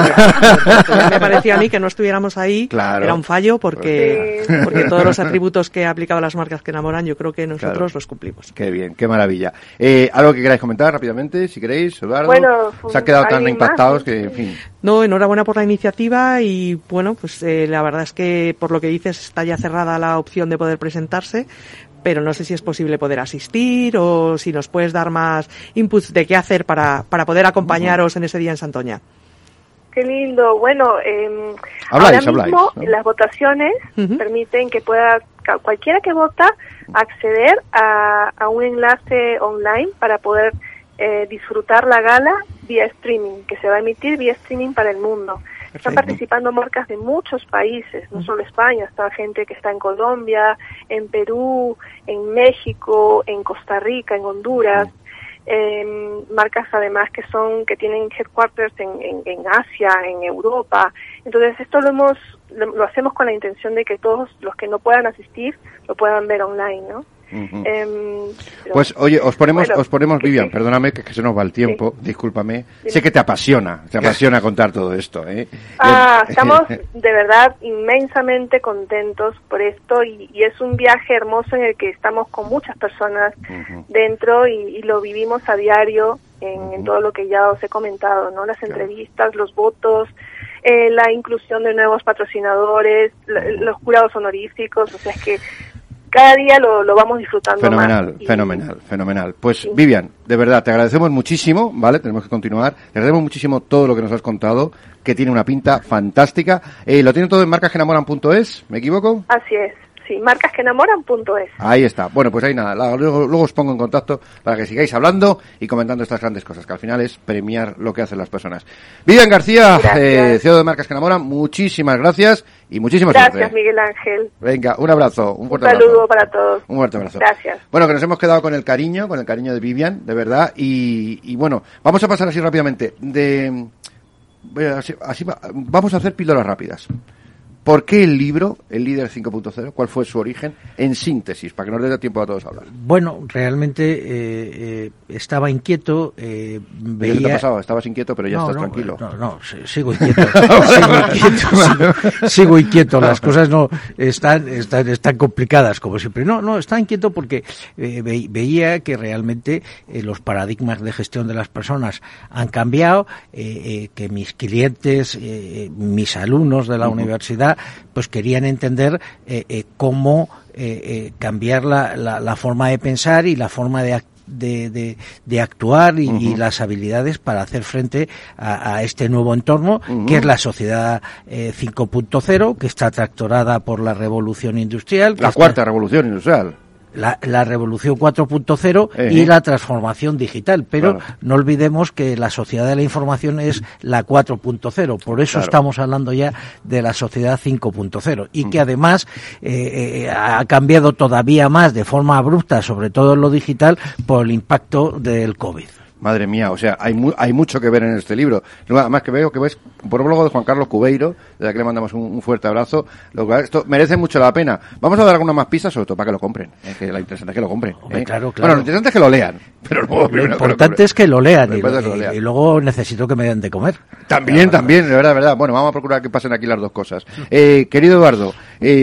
Ya me parecía a mí que no estuviéramos ahí. Claro. Era un fallo porque todos los atributos que ha aplicado las marcas que enamoran, yo creo que nosotros los cumplimos. Qué bien, qué maravilla. ¿Algo que queráis comentar rápidamente, si queréis, Eduardo? Bueno, se han quedado tan impactados que, en fin. No, enhorabuena por la iniciativa y, bueno, pues la verdad es que por lo que dices está ya cerrada la opción de poder presentarse, pero no sé si es posible poder asistir o si nos puedes dar más inputs de qué hacer para poder acompañaros en ese día en Santoña. Qué lindo. Bueno, ahora mismo las votaciones permiten que pueda cualquiera que vota acceder a un enlace online para poder disfrutar la gala vía streaming, que se va a emitir vía streaming para el mundo. Están participando marcas de muchos países, no solo España, está gente que está en Colombia, en Perú, en México, en Costa Rica, en Honduras, marcas además que tienen headquarters en Asia, en Europa. Entonces esto lo hacemos con la intención de que todos los que no puedan asistir lo puedan ver online, ¿no? Pues oye, os ponemos Vivian, perdóname que se nos va el tiempo, discúlpame, sé que te apasiona contar todo esto, estamos de verdad inmensamente contentos por esto y es un viaje hermoso en el que estamos con muchas personas dentro y lo vivimos a diario en todo lo que ya os he comentado, ¿no? Las entrevistas, los votos, la inclusión de nuevos patrocinadores, los jurados honoríficos, o sea, es que cada día lo vamos disfrutando Fenomenal. Pues Vivian, de verdad, te agradecemos muchísimo, ¿vale? Tenemos que continuar. Te agradecemos muchísimo todo lo que nos has contado, que tiene una pinta fantástica. ¿Lo tienen todo en marcasquenamoran.es? ¿Me equivoco? Así es. Sí, marcasquenamoran.es. Ahí está. Bueno, pues ahí nada. Luego os pongo en contacto para que sigáis hablando y comentando estas grandes cosas, que al final es premiar lo que hacen las personas. Vivian García, CEO de Marcas que Enamoran, muchísimas gracias y muchísimas gracias, suerte. Miguel Ángel. Venga, un abrazo. Un fuerte saludo abrazo. para todos. Un fuerte abrazo. Gracias. Bueno, que nos hemos quedado con el cariño de Vivian, de verdad. Y bueno, vamos a pasar así rápidamente. Vamos a hacer píldoras rápidas. ¿Por qué el libro, El Líder 5.0? ¿Cuál fue su origen? En síntesis, para que nos dé tiempo a todos a hablar. Bueno, realmente estaba inquieto. ¿Qué te ha pasado? Estabas inquieto, pero ya estás tranquilo. Sigo inquieto. Sigo inquieto. Las cosas no están complicadas, como siempre. No, estaba inquieto porque veía que realmente los paradigmas de gestión de las personas han cambiado, que mis clientes, mis alumnos de la universidad, pues querían entender cómo cambiar la forma de pensar y la forma de actuar y las habilidades para hacer frente a este nuevo entorno, que es la sociedad 5.0, que está tractorada por la revolución industrial. La cuarta revolución industrial. La revolución 4.0 y la transformación digital, pero no olvidemos que la sociedad de la información es la 4.0, por eso estamos hablando ya de la sociedad 5.0 y que además ha cambiado todavía más de forma abrupta, sobre todo en lo digital, por el impacto del COVID. Madre mía, o sea, hay mucho que ver en este libro. Además que veo que ves un prólogo de Juan Carlos Cubeiro, desde aquí le mandamos un fuerte abrazo. Esto merece mucho la pena. Vamos a dar algunas más pistas, sobre todo para que lo compren. Que lo interesante es que lo compren. Claro. Bueno, lo interesante es que lo lean. Pero lo importante es que lo lean y luego necesito que me den de comer. También, de verdad. Bueno, vamos a procurar que pasen aquí las dos cosas. Querido Eduardo,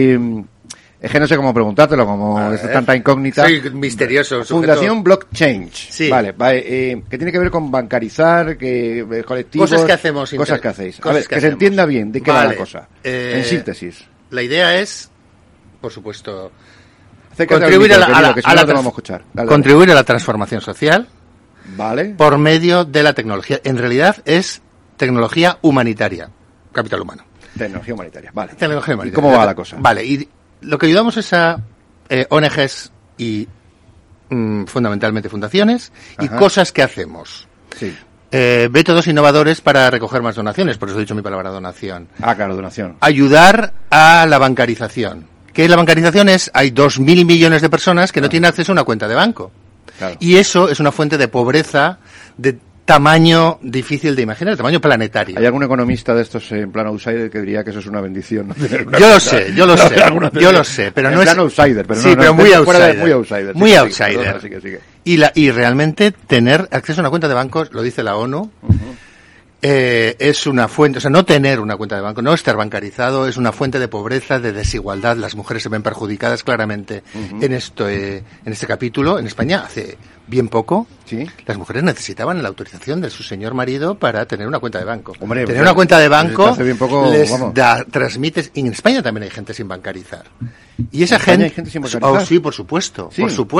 es que no sé cómo preguntártelo, como es tanta incógnita. Soy misterioso. Fundación Blockchain. Sí. Vale, que tiene que ver con bancarizar, que colectivos. Cosas que hacemos. Cosas que hacéis. A ver, que se entienda bien de qué va la cosa. En síntesis. La idea es, por supuesto, contribuir contribuir a la transformación social. Vale. Por medio de la tecnología. En realidad es tecnología humanitaria. Capital humano. Tecnología humanitaria, vale. Tecnología humanitaria. ¿Y cómo va la cosa? Vale, y lo que ayudamos es a ONGs y fundamentalmente fundaciones y cosas que hacemos. Sí. Métodos innovadores para recoger más donaciones, por eso he dicho mi palabra donación. Claro, donación. Ayudar a la bancarización. ¿Qué la bancarización es? Hay 2.000 millones de personas que no tienen acceso a una cuenta de banco. Claro. Y eso es una fuente de pobreza, de tamaño difícil de imaginar, el tamaño planetario. ¿Hay algún economista de estos en plan outsider que diría que eso es una bendición? ¿No? Yo lo sé, pero no es... plan outsider, pero sí, no, pero muy outsider. Muy outsider. Muy sí, outsider. Sigue. Y realmente tener acceso a una cuenta de banco, lo dice la ONU, es una fuente, o sea, no tener una cuenta de banco, no estar bancarizado, es una fuente de pobreza, de desigualdad. Las mujeres se ven perjudicadas claramente en este capítulo. En España, hace bien poco, las mujeres necesitaban la autorización de su señor marido para tener una cuenta de banco. Hombre, tener una cuenta de banco hace bien poco, transmites. Y en España también hay gente sin bancarizar. Y esa gente... ¿Hay gente sin bancarizar? Oh, sí, por supuesto.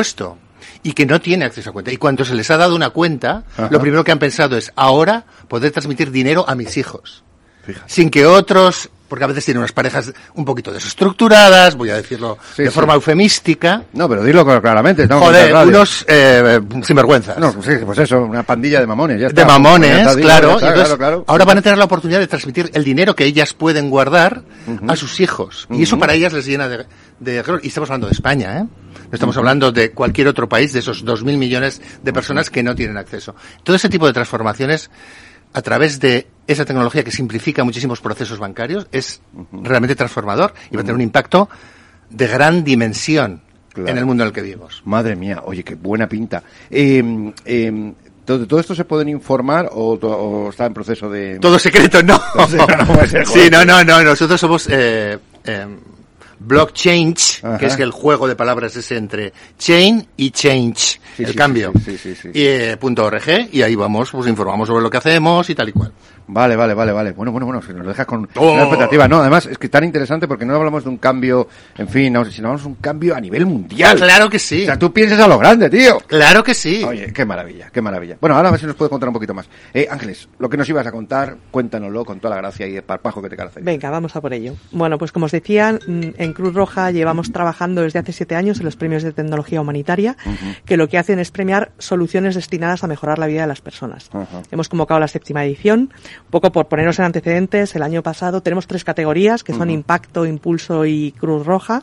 Y que no tiene acceso a cuenta. Y cuando se les ha dado una cuenta, lo primero que han pensado es, ahora poder transmitir dinero a mis hijos. Fíjate. Sin que otros, porque a veces tienen unas parejas un poquito desestructuradas, voy a decirlo de forma eufemística. No, pero dilo claramente. Joder, unos sinvergüenzas. No, pues eso, una pandilla de mamones. Ya está. De mamones, claro. Claro. Ahora van a tener la oportunidad de transmitir el dinero que ellas pueden guardar a sus hijos. Y eso para ellas les llena de error. Y estamos hablando de España, No estamos hablando de cualquier otro país, de esos 2.000 millones de personas que no tienen acceso. Todo ese tipo de transformaciones, a través de esa tecnología que simplifica muchísimos procesos bancarios, es realmente transformador y va a tener un impacto de gran dimensión en el mundo en el que vivimos. Madre mía, oye, qué buena pinta. ¿Todo esto se pueden informar o está en proceso de...? Todo secreto, no. Sí, no. Nosotros somos... blockchain, que es el juego de palabras ese entre chain y change, cambio. Y .org, y ahí vamos, pues informamos sobre lo que hacemos y tal y cual. Vale. Bueno, si nos dejas con una expectativa, ¿no? Además, es que tan interesante porque no hablamos de un cambio, en fin, sino hablamos de un cambio a nivel mundial. Claro que sí. O sea, tú piensas a lo grande, tío. Claro que sí. Oye, qué maravilla. Bueno, ahora a ver si nos puedes contar un poquito más. Ángeles, lo que nos ibas a contar, cuéntanoslo con toda la gracia y el parpajo que te caracteriza. Venga, vamos a por ello. Bueno, pues como os decía, en Cruz Roja llevamos trabajando desde hace 7 años en los premios de tecnología humanitaria, que lo que hacen es premiar soluciones destinadas a mejorar la vida de las personas. Hemos convocado la 7ª edición. Un poco por ponernos en antecedentes, el año pasado tenemos 3 categorías que son Impacto, Impulso y Cruz Roja.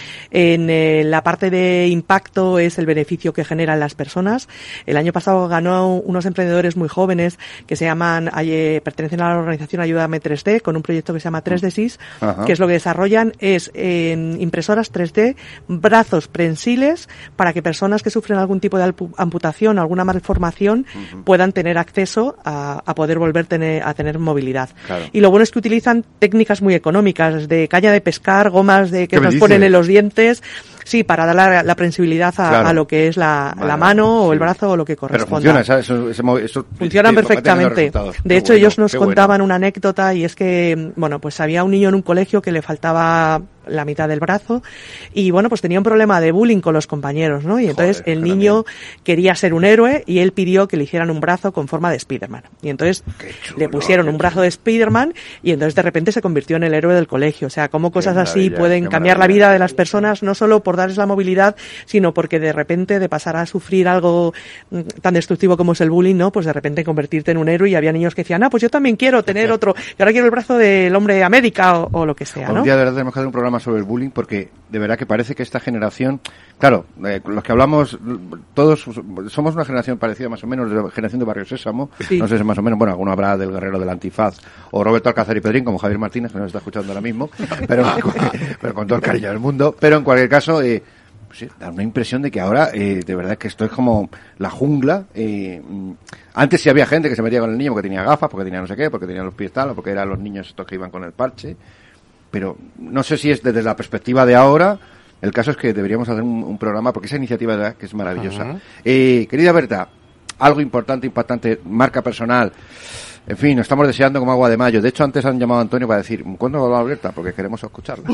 En la parte de impacto es el beneficio que generan las personas. El año pasado ganó unos emprendedores muy jóvenes que se llaman, pertenecen a la organización Ayúdame 3D, con un proyecto que se llama 3D-SIS, que es lo que desarrollan es impresoras 3D, brazos prensiles para que personas que sufren algún tipo de amputación o alguna malformación puedan tener acceso a poder volver a tener movilidad. Claro. Y lo bueno es que utilizan técnicas muy económicas, de caña de pescar, gomas que nos ponen en los dientes, sí, para dar la prensibilidad a lo que es la mano o el brazo o lo que corresponda. Pero funciona, eso funcionan perfectamente. De hecho, ellos nos contaban una anécdota y es que, bueno, pues había un niño en un colegio que le faltaba la mitad del brazo y bueno, pues tenía un problema de bullying con los compañeros, ¿no? Y entonces el niño quería ser un héroe y él pidió que le hicieran un brazo con forma de Spiderman. Y entonces le pusieron un brazo de Spiderman y entonces de repente se convirtió en el héroe del colegio. O sea, cómo cosas así pueden cambiar la vida de las personas, no solo por darles la movilidad, sino porque de repente de pasar a sufrir algo tan destructivo como es el bullying, ¿no? Pues de repente convertirte en un héroe. Y había niños que decían, pues yo también quiero tener otro, y ahora quiero el brazo del hombre de América o lo que sea, ¿no? Un día de verdad tenemos que hacer un programa sobre el bullying porque de verdad que parece que esta generación, claro, los que hablamos, todos somos una generación parecida más o menos, de la generación de Barrio Sésamo, no sé si más o menos, bueno, alguno habrá del Guerrero del Antifaz, o Roberto Alcázar y Pedrín, como Javier Martínez, que nos está escuchando ahora mismo, pero con todo el cariño del mundo, pero en cualquier caso, sí, da una impresión de que ahora, de verdad que esto es como la jungla. Antes sí había gente que se metía con el niño porque tenía gafas, porque tenía no sé qué, porque tenía los pies tal, o porque eran los niños estos que iban con el parche. Pero no sé si es desde la perspectiva de ahora. El caso es que deberíamos hacer un programa, porque esa iniciativa de verdad que es maravillosa. Querida Berta, algo importante, impactante, marca personal. En fin, nos estamos deseando como agua de mayo. De hecho, antes han llamado a Antonio para decir, ¿cuándo va a hablar Berta? Porque queremos escucharla.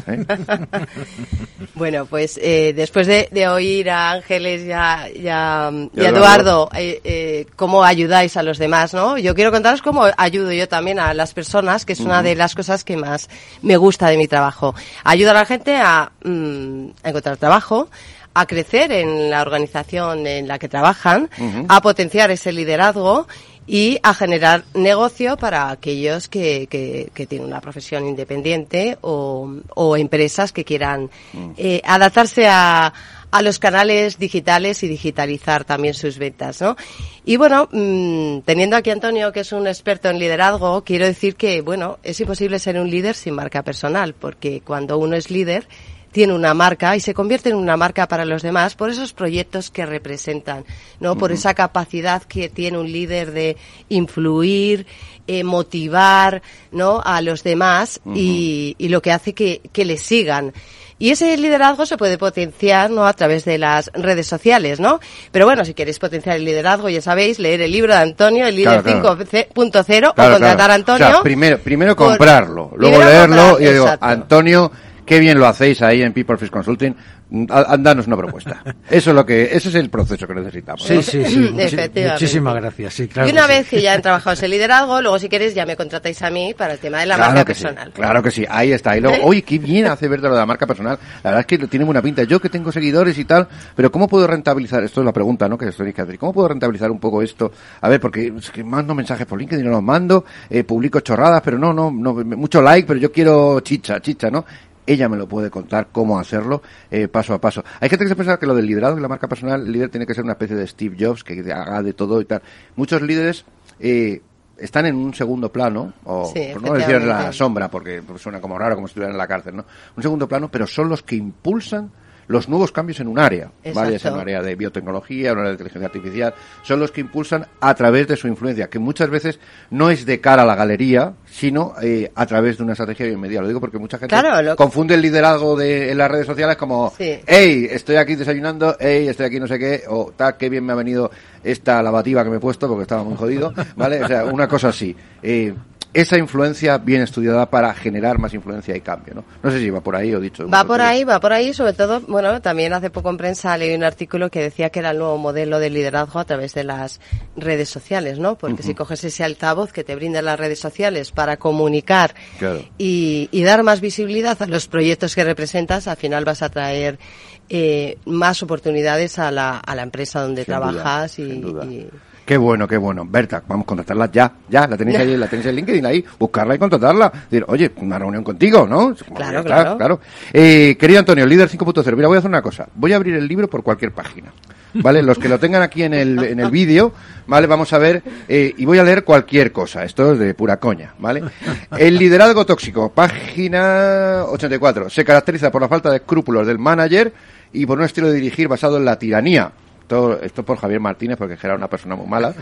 Bueno, pues después de oír a Ángeles y a Eduardo, cómo ayudáis a los demás, ¿no? Yo quiero contaros cómo ayudo yo también a las personas, que es una de las cosas que más me gusta de mi trabajo. Ayudo a la gente a encontrar trabajo, a crecer en la organización en la que trabajan, a potenciar ese liderazgo y a generar negocio para aquellos que tienen una profesión independiente o empresas que quieran adaptarse a a los canales digitales y digitalizar también sus ventas, ¿no? Y bueno, teniendo aquí a Antonio, que es un experto en liderazgo, quiero decir que, bueno, es imposible ser un líder sin marca personal, porque cuando uno es líder, tiene una marca y se convierte en una marca para los demás por esos proyectos que representan, ¿no? Por esa capacidad que tiene un líder de influir, motivar, ¿no? A los demás y lo que hace que le sigan. Y ese liderazgo se puede potenciar, ¿no? A través de las redes sociales, ¿no? Pero bueno, si queréis potenciar el liderazgo, ya sabéis, leer el libro de Antonio, el líder 5.0, o contratar a Antonio. O sea, primero comprarlo, luego leerlo y digo, Antonio, qué bien lo hacéis ahí en People First Consulting. Danos una propuesta. Ese es el proceso que necesitamos. Sí, ¿no? Muchísimas gracias. Sí, claro. Y una vez que ya han trabajado ese liderazgo, luego si queréis ya me contratáis a mí para el tema de la marca personal. Claro que sí, ahí está. Y luego, oye, qué bien hace ver de lo de la marca personal. La verdad es que tiene buena pinta. Yo que tengo seguidores y tal, pero ¿cómo puedo rentabilizar? Esto es la pregunta, ¿no? Que estoy que hacer. ¿Cómo puedo rentabilizar un poco esto? A ver, porque es que mando mensajes por LinkedIn, no los mando, publico chorradas, pero no, mucho like, pero yo quiero chicha, ¿no? Ella me lo puede contar cómo hacerlo paso a paso. Hay gente que se piensa que lo del liderazgo y la marca personal, el líder tiene que ser una especie de Steve Jobs que haga de todo y tal. Muchos líderes están en un segundo plano, o por no decir en la sombra, porque suena como raro, como si estuvieran en la cárcel, ¿no? Un segundo plano, pero son los que impulsan los nuevos cambios en un área, ¿vale? Es en un área de biotecnología, en un área de inteligencia artificial, son los que impulsan a través de su influencia, que muchas veces no es de cara a la galería, sino a través de una estrategia bien medida. Lo digo porque mucha gente confunde el liderazgo en las redes sociales como, hey, estoy aquí desayunando, hey, estoy aquí no sé qué, o tal, qué bien me ha venido esta lavativa que me he puesto porque estaba muy jodido, ¿vale? O sea, una cosa así. Esa influencia bien estudiada para generar más influencia y cambio, ¿no? No sé si va por ahí o dicho. Va por ahí, sobre todo, bueno, también hace poco en prensa leí un artículo que decía que era el nuevo modelo de liderazgo a través de las redes sociales, ¿no? Porque si coges ese altavoz que te brindan las redes sociales para comunicar y dar más visibilidad a los proyectos que representas, al final vas a traer más oportunidades a la empresa donde trabajas sin duda. Qué bueno. Berta, vamos a contactarla ya. La tenéis ahí, la tenéis en LinkedIn ahí, buscarla y contratarla. Decir, oye, una reunión contigo, ¿no? Claro. Querido Antonio, líder 5.0, mira, voy a hacer una cosa. Voy a abrir el libro por cualquier página. ¿Vale? Los que lo tengan aquí en el vídeo, ¿vale? Vamos a ver, y voy a leer cualquier cosa. Esto es de pura coña, ¿vale? El liderazgo tóxico, página 84. Se caracteriza por la falta de escrúpulos del manager y por un estilo de dirigir basado en la tiranía. Esto por Javier Martínez, porque era una persona muy mala.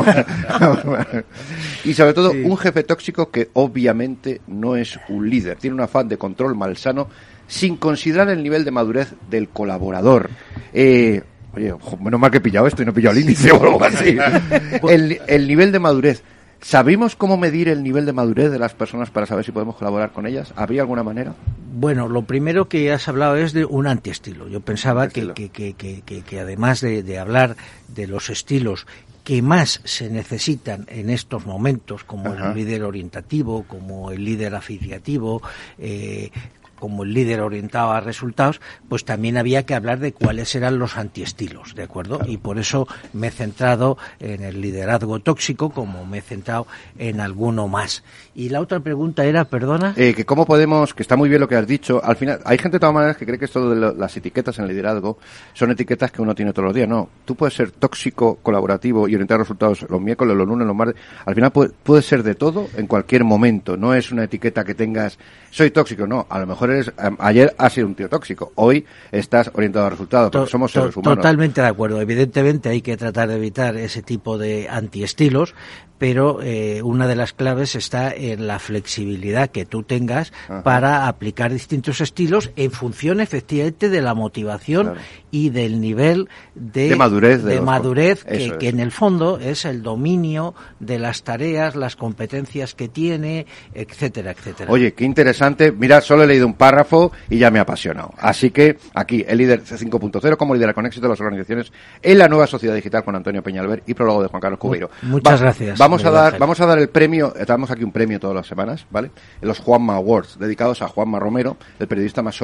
Y sobre todo, un jefe tóxico que obviamente no es un líder. Tiene un afán de control malsano sin considerar el nivel de madurez del colaborador. Oye, menos mal que he pillado esto y no he pillado el índice o algo así. El nivel de madurez. ¿Sabemos cómo medir el nivel de madurez de las personas para saber si podemos colaborar con ellas? ¿Habría alguna manera? Bueno, lo primero que has hablado es de un antiestilo. Yo pensaba que además de hablar de los estilos que más se necesitan en estos momentos, como el líder orientativo, como el líder afiliativo, como el líder orientado a resultados, pues también había que hablar de cuáles eran los antiestilos, ¿de acuerdo? Y por eso me he centrado en el liderazgo tóxico, como me he centrado en alguno más. Y la otra pregunta era, perdona. Que cómo podemos, que está muy bien lo que has dicho, al final, hay gente de todas maneras que cree que esto de las etiquetas en el liderazgo son etiquetas que uno tiene todos los días. No, tú puedes ser tóxico, colaborativo y orientar resultados los miércoles, los lunes, los martes. Al final puede ser de todo en cualquier momento. No es una etiqueta que tengas, soy tóxico, no. A lo mejor ayer has sido un tío tóxico, hoy estás orientado a resultados, porque somos seres humanos. Totalmente de acuerdo. Evidentemente hay que tratar de evitar ese tipo de antiestilos, pero una de las claves está en la flexibilidad que tú tengas para aplicar distintos estilos en función efectivamente de la motivación y del nivel de madurez que en el fondo es el dominio de las tareas, las competencias que tiene, etcétera, etcétera. Oye, qué interesante. Mira, solo he leído un párrafo y ya me ha apasionado. Así que aquí, el líder 5.0, cómo liderar con éxito las organizaciones en la nueva sociedad digital, con Antonio Peñalver y prólogo de Juan Carlos Cubeiro. Muchas gracias. Vamos a dar el premio, damos aquí un premio todas las semanas, ¿vale? Los Juanma Awards, dedicados a Juanma Romero, el periodista más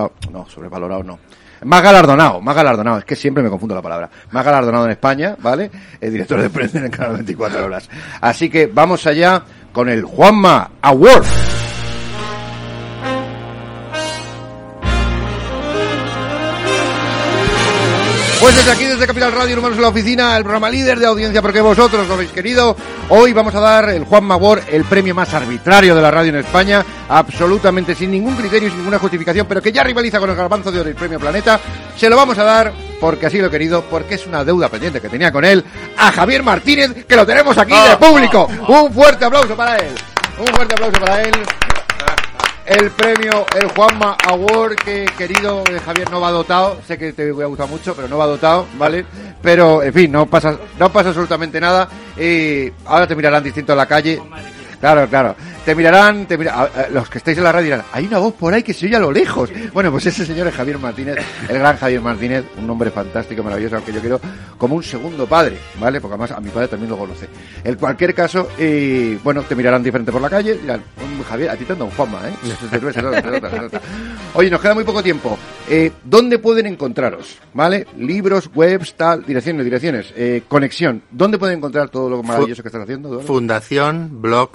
más galardonado, es que siempre me confundo la palabra, más galardonado en España, ¿vale? El director de prensa en el canal 24 horas. Así que vamos allá con el Juanma Award. Pues desde aquí, desde Capital Radio, Humanos en la Oficina, el programa líder de audiencia, porque vosotros lo habéis querido. Hoy vamos a dar el Juanma Award, el premio más arbitrario de la radio en España, absolutamente sin ningún criterio y sin ninguna justificación, pero que ya rivaliza con el Garbanzo de Oro y el premio Planeta. Se lo vamos a dar porque así lo he querido, porque es una deuda pendiente que tenía con él, a Javier Martínez, que lo tenemos aquí de público. Un fuerte aplauso para él. Un fuerte aplauso para él. El premio, el Juanma Award, que querido Javier no va dotado, sé que te hubiera gustado mucho, pero no va dotado, ¿vale? Pero, en fin, no pasa absolutamente nada. Ahora te mirarán distinto en la calle. Claro. Te mirarán, los que estáis en la radio dirán, hay una voz por ahí que se oye a lo lejos. Bueno, pues ese señor es Javier Martínez, el gran Javier Martínez, un hombre fantástico, maravilloso, aunque yo quiero como un segundo padre, ¿vale? Porque además a mi padre también lo conoce. En cualquier caso, bueno, te mirarán diferente por la calle, dirán, Javier, a ti te anda un Juanma, ¿eh? Se nota. Oye, nos queda muy poco tiempo. ¿Dónde pueden encontraros? ¿Vale? Libros, webs, tal, direcciones, conexión. ¿Dónde pueden encontrar todo lo maravilloso que estás haciendo, Eduardo? Fundación Blog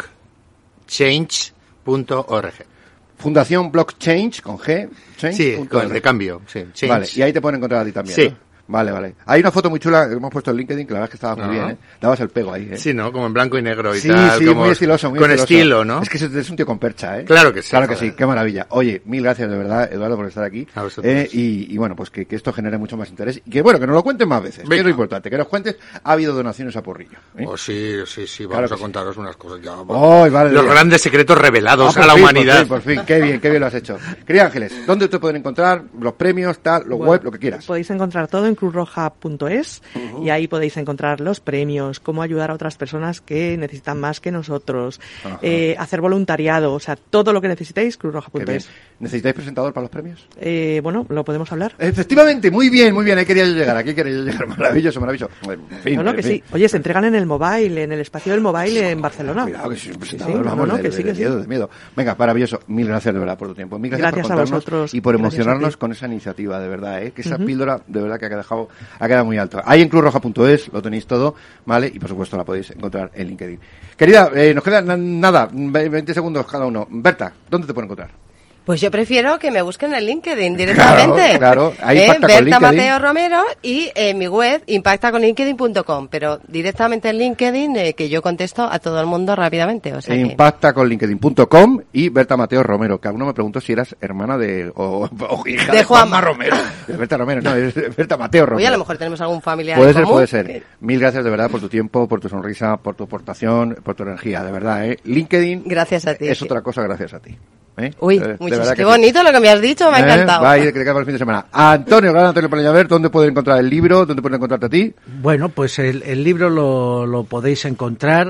change.org. Fundación Blockchain con G. Sí, con de cambio. Sí, change. Vale, y ahí te pueden encontrar a ti también. Sí. ¿no? Vale. Hay una foto muy chula que hemos puesto en LinkedIn, que la verdad es que estaba muy bien, ¿eh? Dabas el pego ahí, ¿eh? Sí, ¿no? Como en blanco y negro y tal. Sí, como muy estiloso, muy con estiloso. estilo, ¿no? Es que es un tío con percha, ¿eh? Claro que sí. Claro que sí, qué maravilla. Oye, mil gracias de verdad, Eduardo, por estar aquí. A vosotros. Y bueno, pues que esto genere mucho más interés. Y que bueno, que nos lo cuenten más veces. Que es lo importante, que nos cuentes. Ha habido donaciones a Porrillo, ¿eh? Oh, sí, vamos a contaros unas cosas ya. Vale, los grandes secretos revelados a la fin, humanidad. Por fin, qué bien lo has hecho. Querida Ángeles, ¿dónde te pueden encontrar los premios, tal, los web, lo que quieras? Podéis encontrar todo en cruzroja.es. Y ahí podéis encontrar los premios, cómo ayudar a otras personas que necesitan más que nosotros, hacer voluntariado, o sea, todo lo que necesitéis, cruzroja.es. ¿Necesitáis presentador para los premios? Bueno, ¿lo podemos hablar? Efectivamente, muy bien, ahí quería yo llegar, maravilloso. En fin, que sí. Oye, se entregan en el mobile, en el espacio del mobile en Barcelona. Cuidado, que soy un presentador, de miedo. Venga, maravilloso, mil gracias de verdad por tu tiempo, mil gracias por contarnos a vosotros y por emocionarnos con esa iniciativa, de verdad, que esa píldora, de verdad que ha quedado muy alto. Ahí en cruzroja.es lo tenéis todo, ¿vale? Y por supuesto la podéis encontrar en LinkedIn. Querida, nos queda nada, 20 segundos cada uno. Berta, ¿dónde te pueden encontrar? Pues yo prefiero que me busquen en LinkedIn directamente. Claro. Ahí Berta Mateo Romero y mi web impactaconlinkedin.com, pero directamente en LinkedIn que yo contesto a todo el mundo rápidamente. O sea impactaconlinkedin.com y Berta Mateo Romero, que alguno me preguntó si eras hermana o hija de Juanma Romero. Berta Romero, no, es Berta Mateo Romero. Oye, a lo mejor tenemos algún familiar Puede ser. Mil gracias de verdad por tu tiempo, por tu sonrisa, por tu aportación, por tu energía, de verdad, LinkedIn. Gracias a ti. Es otra cosa gracias a ti. Uy, qué bonito lo que me has dicho, me ha encantado. Va a ir que el fin de semana. Antonio Peñalver, ¿dónde pueden encontrar el libro? ¿Dónde pueden encontrarte a ti? Bueno, pues el libro lo podéis encontrar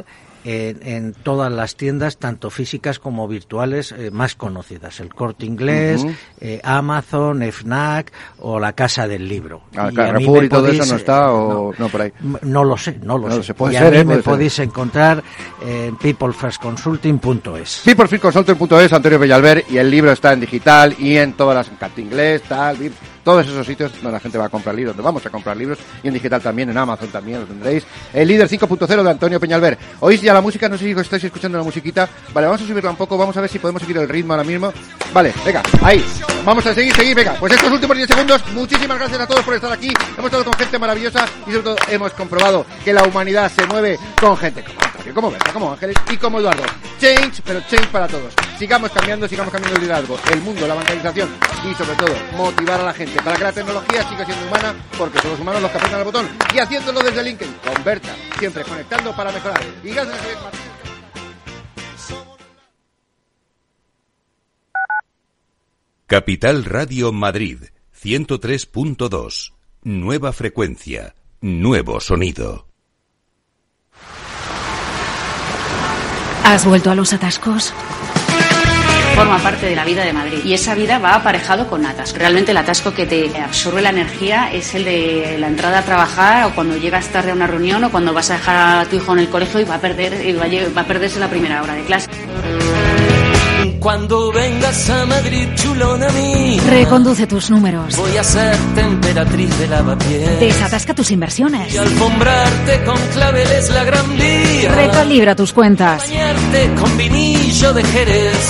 en todas las tiendas, tanto físicas como virtuales, más conocidas. El Corte Inglés, Amazon, FNAC o la Casa del Libro. Carrefour y todo eso no está, o no por ahí. No lo sé. Puede y ser, a mí me podéis encontrar en peoplefirstconsulting.es. Peoplefirstconsulting.es, Antonio Peñalver, y el libro está en digital y en todas las, Corte Inglés, tal, todos esos sitios donde la gente va a comprar libros, donde vamos a comprar libros, y en digital también, en Amazon también lo tendréis. El líder 5.0 de Antonio Peñalver. ¿Oís ya la música? No sé si estáis escuchando la musiquita. Vale, vamos a subirla un poco, vamos a ver si podemos seguir el ritmo ahora mismo. Vale, venga, ahí. Vamos a seguir, venga. Pues estos últimos 10 segundos, muchísimas gracias a todos por estar aquí. Hemos estado con gente maravillosa y sobre todo hemos comprobado que la humanidad se mueve con gente como Berta, como Ángeles y como Eduardo. Change, pero change para todos. Sigamos cambiando el liderazgo, el mundo, la bancarización y sobre todo motivar a la gente para que la tecnología siga siendo humana, porque son los humanos los que apretan el botón, y haciéndolo desde LinkedIn con Berta, siempre conectando para mejorar. Y gracias a Javier Martínez. Capital Radio Madrid 103.2. Nueva frecuencia, nuevo sonido. ¿Has vuelto a los atascos? Forma parte de la vida de Madrid y esa vida va aparejado con atascos. Realmente el atasco que te absorbe la energía es el de la entrada a trabajar, o cuando llegas tarde a una reunión, o cuando vas a dejar a tu hijo en el colegio y va a perderse la primera hora de clase. Cuando vengas a Madrid, chulona mí, reconduce tus números. Voy a ser temperatriz de lavapiés. Desatasca tus inversiones. Y alfombrarte con claveles la Gran Vía. Recalibra tus cuentas. Bañarte con vinillo de Jerez.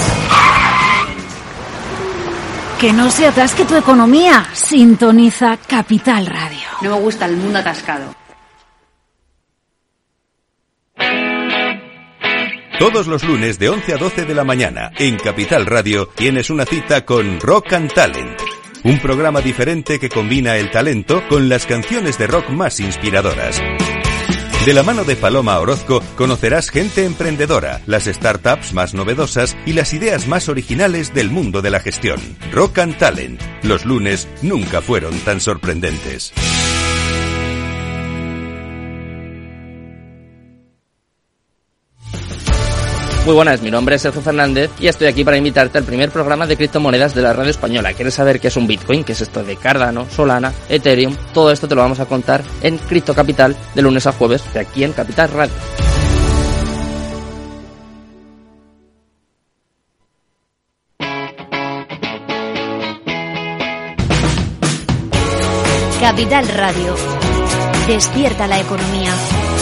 Que no se atasque tu economía. Sintoniza Capital Radio. No me gusta el mundo atascado. Todos los lunes de 11 a 12 de la mañana en Capital Radio tienes una cita con Rock and Talent. Un programa diferente que combina el talento con las canciones de rock más inspiradoras. De la mano de Paloma Orozco conocerás gente emprendedora, las startups más novedosas y las ideas más originales del mundo de la gestión. Rock and Talent. Los lunes nunca fueron tan sorprendentes. Muy buenas, mi nombre es Sergio Fernández y estoy aquí para invitarte al primer programa de criptomonedas de la radio española. ¿Quieres saber qué es un Bitcoin? ¿Qué es esto de Cardano, Solana, Ethereum? Todo esto te lo vamos a contar en Cripto Capital de lunes a jueves de aquí en Capital Radio. Capital Radio. Despierta la economía.